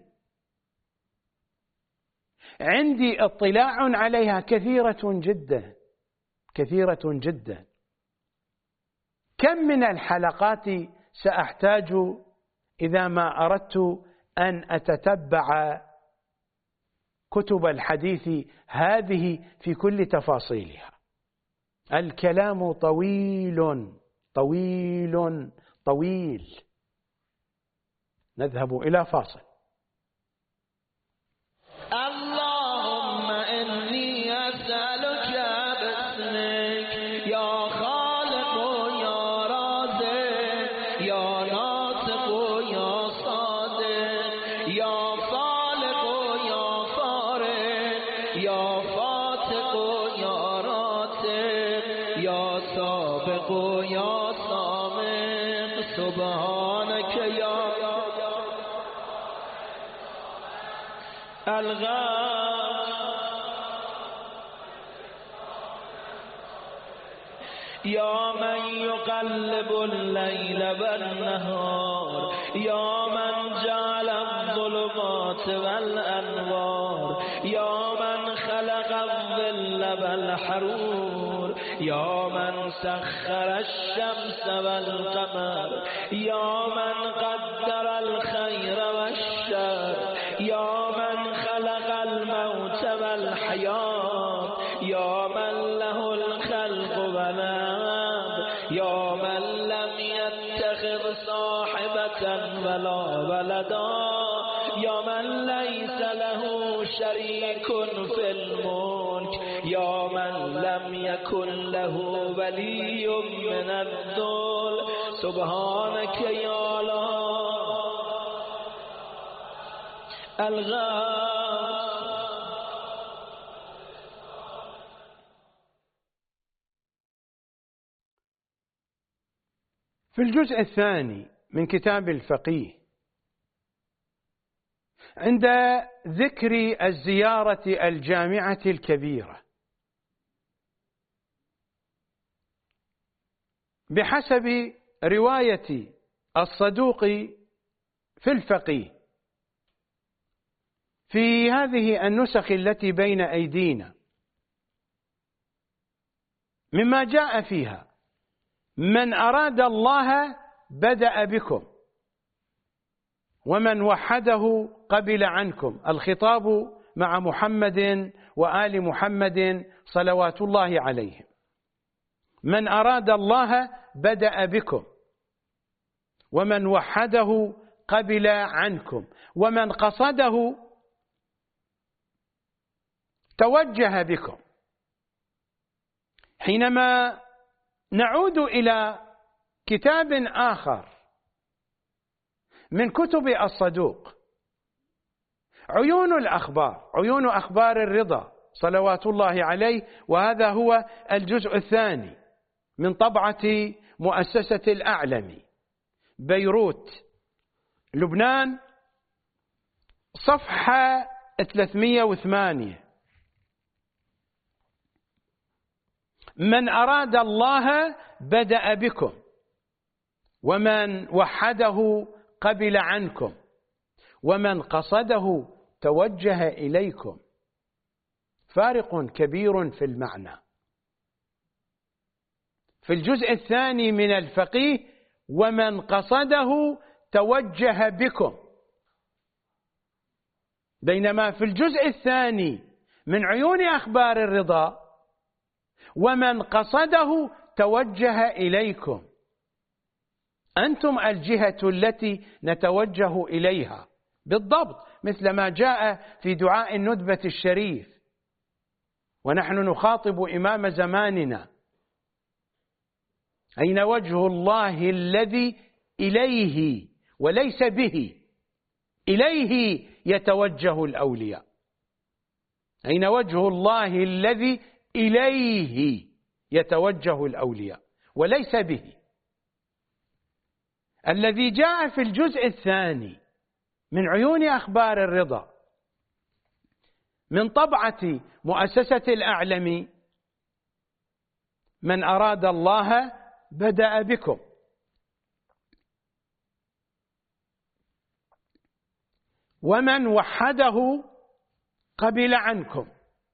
عندي اطلاع عليها كثيرة جدا، كثيرة جدا. كم من الحلقات سأحتاج إذا ما أردت أن أتتبع كتب الحديث هذه في كل تفاصيلها؟ الكلام طويل طويل طويل. نذهب إلى فاصل. اللهم إني أسألك باسمك يا خالق يا رازق يا ناطق يا صادق يا خالق يا فارق يا فاتق يا راتق يا سابق يا سامق سبحانك يا يا من يقلب الليل والنهار يا من جعل الظلمات والأنوار يا من خلق الظل والحرور يا من سخر الشمس والقمر يا من قدر الخير والشر يا من خلق الموت والحياة يا من له الخلق والأمر يا من لم يتخذ صاحبة ولا ولدا يا من ليس له شريك في الملك يا من لم يكن له ولي من الذل سبحانك يا الله في الجزء الثاني من كتاب الفقيه، عند ذكر الزيارة الجامعة الكبيرة، بحسب رواية الصدوق في الفقيه في هذه النسخ التي بين أيدينا، مما جاء فيها: من أراد الله بدأ بكم ومن وحده قبل عنكم. الخطاب مع محمد وآل محمد صلوات الله عليهم. من أراد الله بدأ بكم ومن وحده قبل عنكم ومن قصده توجه بكم. حينما نعود إلى كتاب آخر من كتب الصدوق، عيون الأخبار، عيون أخبار الرضا صلوات الله عليه، وهذا هو الجزء الثاني من طبعة مؤسسة الأعلمي بيروت لبنان، صفحة 308. من أراد الله بدأ بكم ومن وحده قبل عنكم ومن قصده توجه إليكم. فارق كبير في المعنى. في الجزء الثاني من الفقيه ومن قصده توجه بكم، بينما في الجزء الثاني من عيون أخبار الرضا ومن قصده توجه إليكم، أنتم الجهة التي نتوجه إليها بالضبط، مثل ما جاء في دعاء الندبة الشريف ونحن نخاطب إمام زماننا: أين وجه الله الذي إليه وليس به، إليه يتوجه الأولياء، أين وجه الله الذي إليه يتوجه الأولياء وليس به. الذي جاء في الجزء الثاني من عيون أخبار الرضا من طبعة مؤسسة الأعلمي: من أراد الله بدأ بكم، ومن وحده قبل عنكم،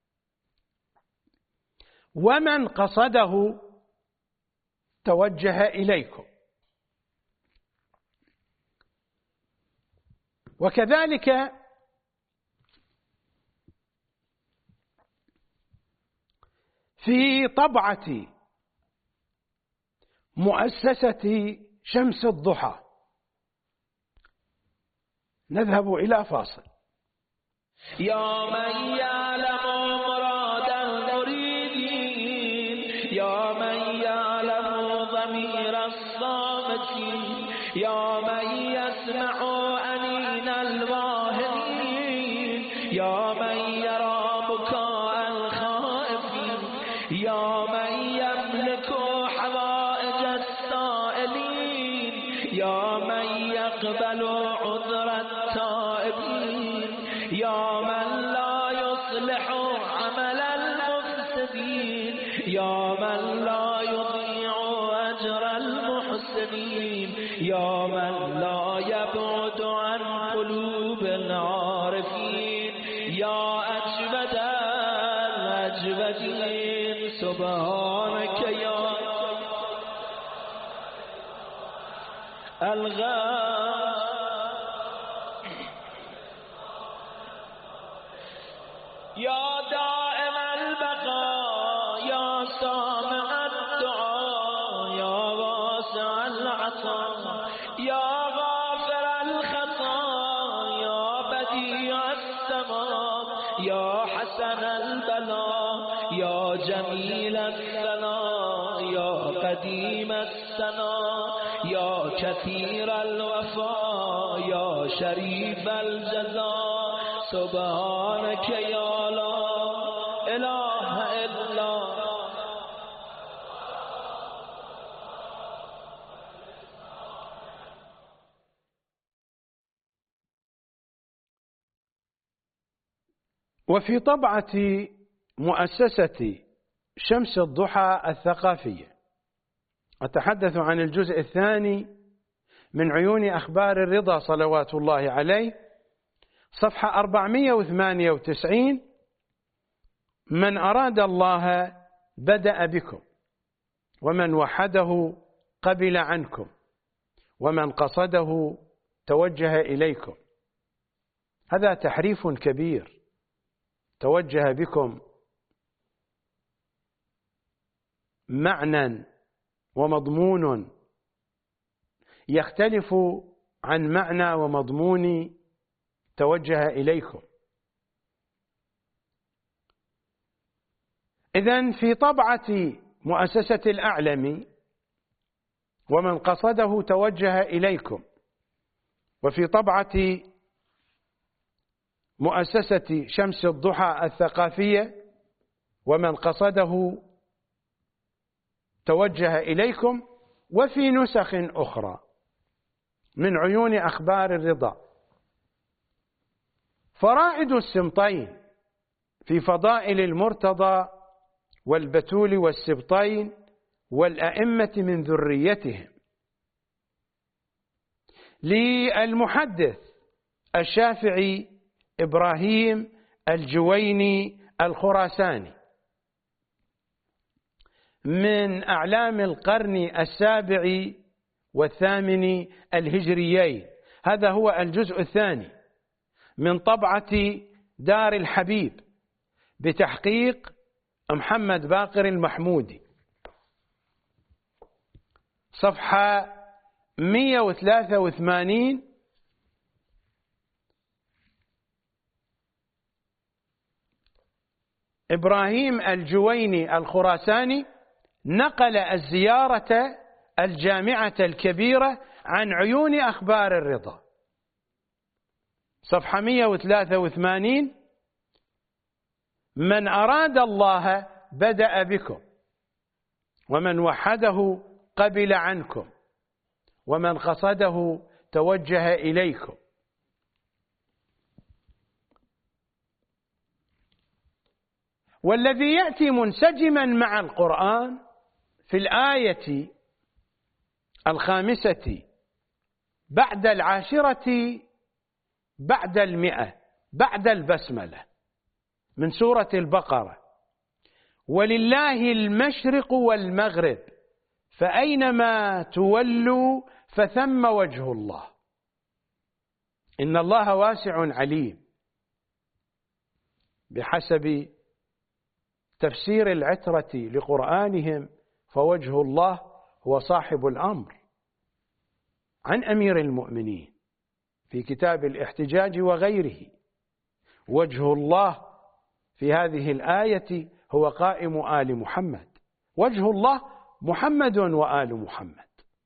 ومن قصده توجه إليكم. وكذلك في طبعة مؤسسة شمس الضحى. نذهب إلى فاصل. يا من يعلم مراد المريدين، يا من يعلم ضمير الصامتين، يا من يسمع أنين الواهمين، يا من يرى بكاء الخائفين، يا من يملك حوائج السائلين، يا من يقبل عذر التائبين، يا من لا يصلح عمل المفسدين، يا من لا يضيع أجر المحسنين، يا من لا يبعد عن قلوب العارفين، يا أجود الأجودين. سبحانك يا يا دائم البقاء، يا سامع الدعاء، يا واسع العطاء، يا غافر الخطايا، يا بديع السماء، يا حسن البلاء، يا جميل الثناء، يا قديم السناء، يا كثير الوفاء، يا شريف الجزاء. سبحانك يا لا إله إلا. وفي طبعة مؤسسة شمس الضحى الثقافية، أتحدث عن الجزء الثاني من عيون أخبار الرضا صلوات الله عليه، صفحة 498: من أراد الله بدأ بكم، ومن وحده قبل عنكم، ومن قصده توجه إليكم. هذا تحريف كبير. توجه بكم معنى ومضمون يختلف عن معنى ومضمون توجه إليكم. إذن في طبعة مؤسسة الأعلمي: ومن قصده توجه إليكم، وفي طبعة مؤسسة شمس الضحى الثقافية: ومن قصده توجه إليكم. وفي نسخ أخرى من عيون أخبار الرضا: فرائد السمطين في فضائل المرتضى والبتول والسبطين والأئمة من ذريتهم، للمحدث الشافعي إبراهيم الجويني الخراساني، من أعلام القرن السابع والثامن الهجريين. هذا هو الجزء الثاني من طبعة دار الحبيب بتحقيق محمد باقر المحمودي، صفحة 183. إبراهيم الجويني الخراساني نقل الزيارة الجامعة الكبيرة عن عيون أخبار الرضا، صفحة 183. من أراد الله بدأ بكم، ومن وحده قبل عنكم، ومن قصده توجه إليكم. والذي يأتي منسجما مع القرآن في الآية 5 بعد 10 بعد 100 بعد البسملة من سورة البقرة: ولله المشرق والمغرب فأينما تولوا فثم وجه الله إن الله واسع عليم. بحسب تفسير العترة لقرآنهم فوجه الله هو صاحب الأمر، عن أمير المؤمنين في كتاب الاحتجاج وغيره. وجه الله في هذه الآية هو قائم آل محمد، وجه الله محمد وآل محمد.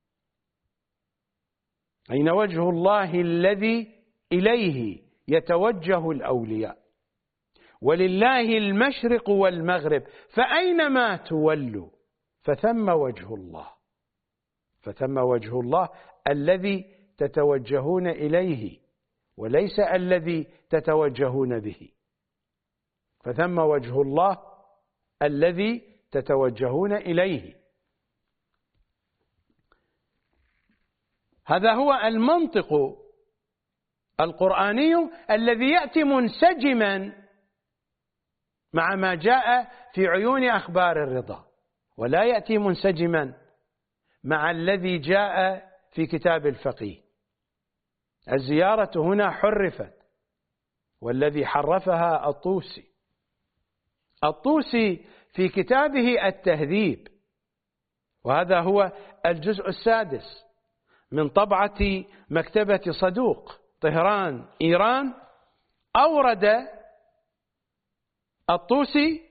أين وجه الله الذي إليه يتوجه الأولياء؟ ولله المشرق والمغرب فأينما تولوا فثم وجه الله، فثم وجه الله الذي تتوجهون إليه وليس الذي تتوجهون به، فثم وجه الله الذي تتوجهون إليه. هذا هو المنطق القرآني الذي يأتي منسجما مع ما جاء في عيون أخبار الرضا، ولا يأتي منسجما مع الذي جاء في كتاب الفقيه. الزيارة هنا حرفت، والذي حرفها الطوسي. الطوسي في كتابه التهذيب، وهذا هو الجزء 6 من طبعة مكتبة صدوق طهران إيران، أورد الطوسي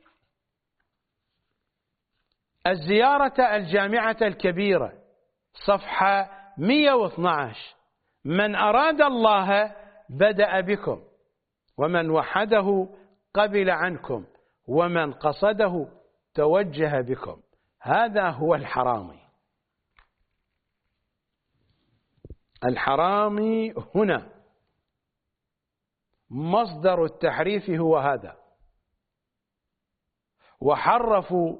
الزيارة الجامعة الكبيرة، صفحة 112: من أراد الله بدأ بكم، ومن وحده قبل عنكم، ومن قصده توجه بكم. هذا هو الحرامي. الحرامي هنا مصدر التحريف هو هذا، وحرفوا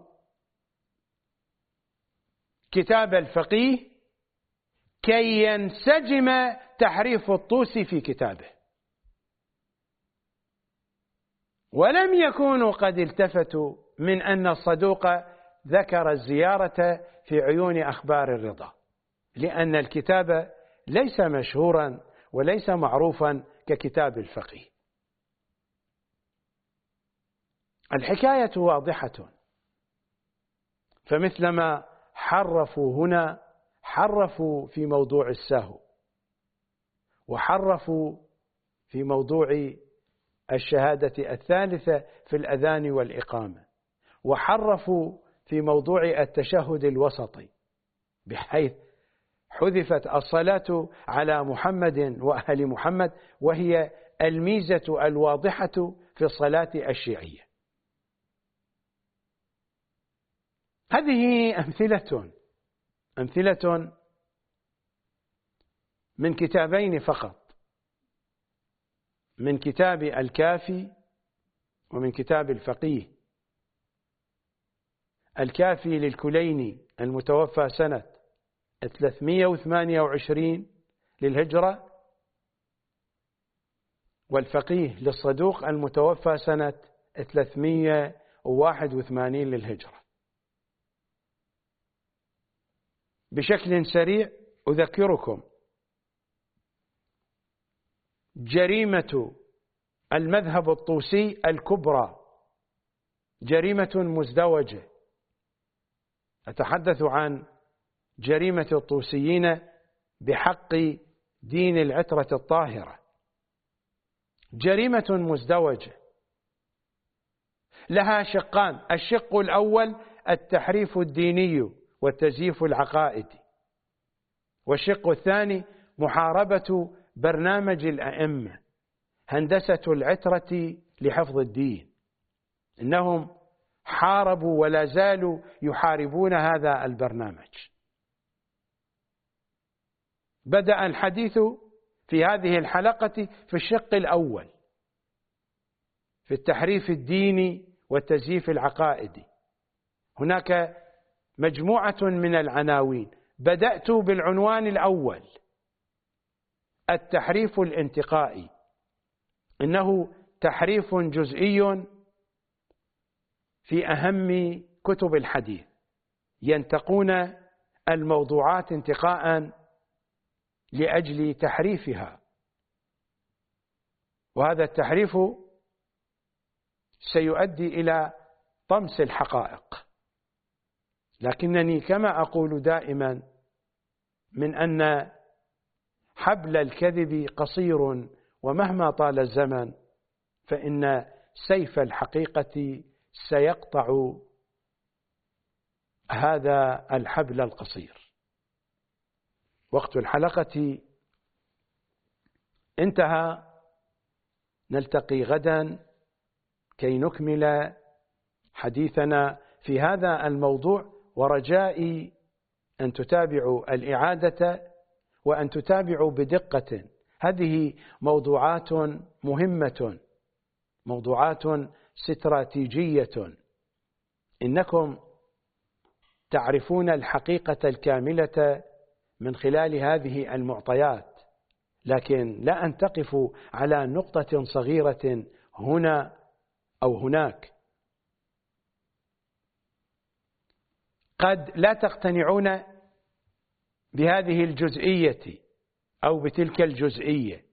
كتاب الفقيه كي ينسجم تحريف الطوسي في كتابه، ولم يكونوا قد التفتوا من أن الصدوق ذكر الزيارة في عيون أخبار الرضا، لأن الكتاب ليس مشهورا وليس معروفا ككتاب الفقيه. الحكاية واضحة، فمثلما حرفوا هنا حرفوا في موضوع السهو، وحرفوا في موضوع الشهادة الثالثة في الأذان والإقامة، وحرفوا في موضوع التشهد الوسطي، بحيث حذفت الصلاة على محمد وأهل محمد، وهي الميزة الواضحة في الصلاة الشيعية. هذه أمثلة من كتابين فقط، من كتاب الكافي ومن كتاب الفقيه. الكافي للكليني المتوفى سنة 328 للهجرة، والفقيه للصدوق المتوفى سنة 381 للهجرة. بشكل سريع أذكركم جريمة المذهب الطوسي الكبرى جريمة مزدوجة. أتحدث عن جريمة الطوسيين بحق دين العترة الطاهرة، جريمة مزدوجة لها شقان: الشق الأول التحريف الديني والتزييف العقائدي، والشق الثاني محاربة برنامج الأئمة، هندسة العترة لحفظ الدين. إنهم حاربوا ولا زالوا يحاربون هذا البرنامج. بدأ الحديث في هذه الحلقة في الشق الأول في التحريف الديني والتزييف العقائدي. هناك مجموعة من العناوين. بدأت بالعنوان الأول: التحريف الانتقائي. إنه تحريف جزئي في أهم كتب الحديث، ينتقون الموضوعات انتقاء لأجل تحريفها، وهذا التحريف سيؤدي إلى طمس الحقائق. لكنني كما أقول دائما من أن حبل الكذب قصير، ومهما طال الزمن فإن سيف الحقيقة سيقطع هذا الحبل القصير. وقت الحلقة انتهى، نلتقي غدا كي نكمل حديثنا في هذا الموضوع، ورجائي أن تتابعوا الإعادة وأن تتابعوا بدقة. هذه موضوعات مهمة، موضوعات استراتيجية. إنكم تعرفون الحقيقة الكاملة من خلال هذه المعطيات، لكن لا أن تقفوا على نقطة صغيرة هنا أو هناك. قد لا تقتنعون بهذه الجزئية أو بتلك الجزئية.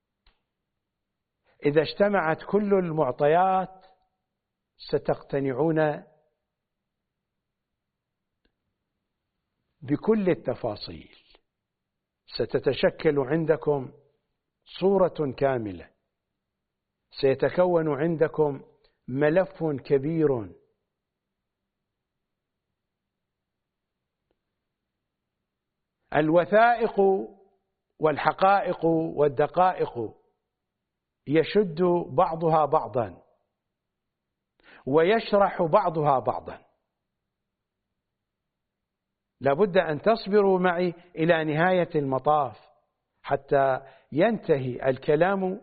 إذا اجتمعت كل المعطيات ستقتنعون بكل التفاصيل، ستتشكل عندكم صورة كاملة، سيتكون عندكم ملف كبير. الوثائق والحقائق والدقائق يشد بعضها بعضا ويشرح بعضها بعضا. لابد أن تصبروا معي إلى نهاية المطاف حتى ينتهي الكلام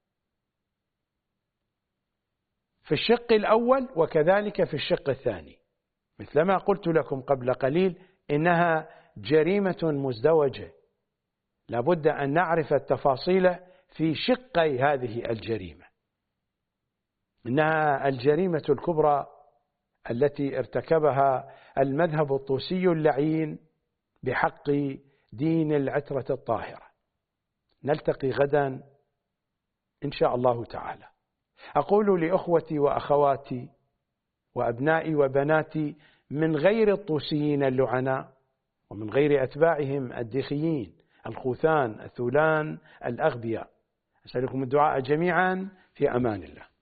في الشق الأول وكذلك في الشق الثاني. مثلما قلت لكم قبل قليل إنها جريمة مزدوجة، لابد أن نعرف التفاصيل في شقي هذه الجريمة. إنها الجريمة الكبرى التي ارتكبها المذهب الطوسي اللعين بحق دين العترة الطاهرة. نلتقي غدا إن شاء الله تعالى. أقول لأخوتي وأخواتي وأبنائي وبناتي من غير الطوسيين اللعناء ومن غير أتباعهم الدخيين الخوثان الثولان الأغبياء، أسألكم الدعاء جميعا في أمان الله.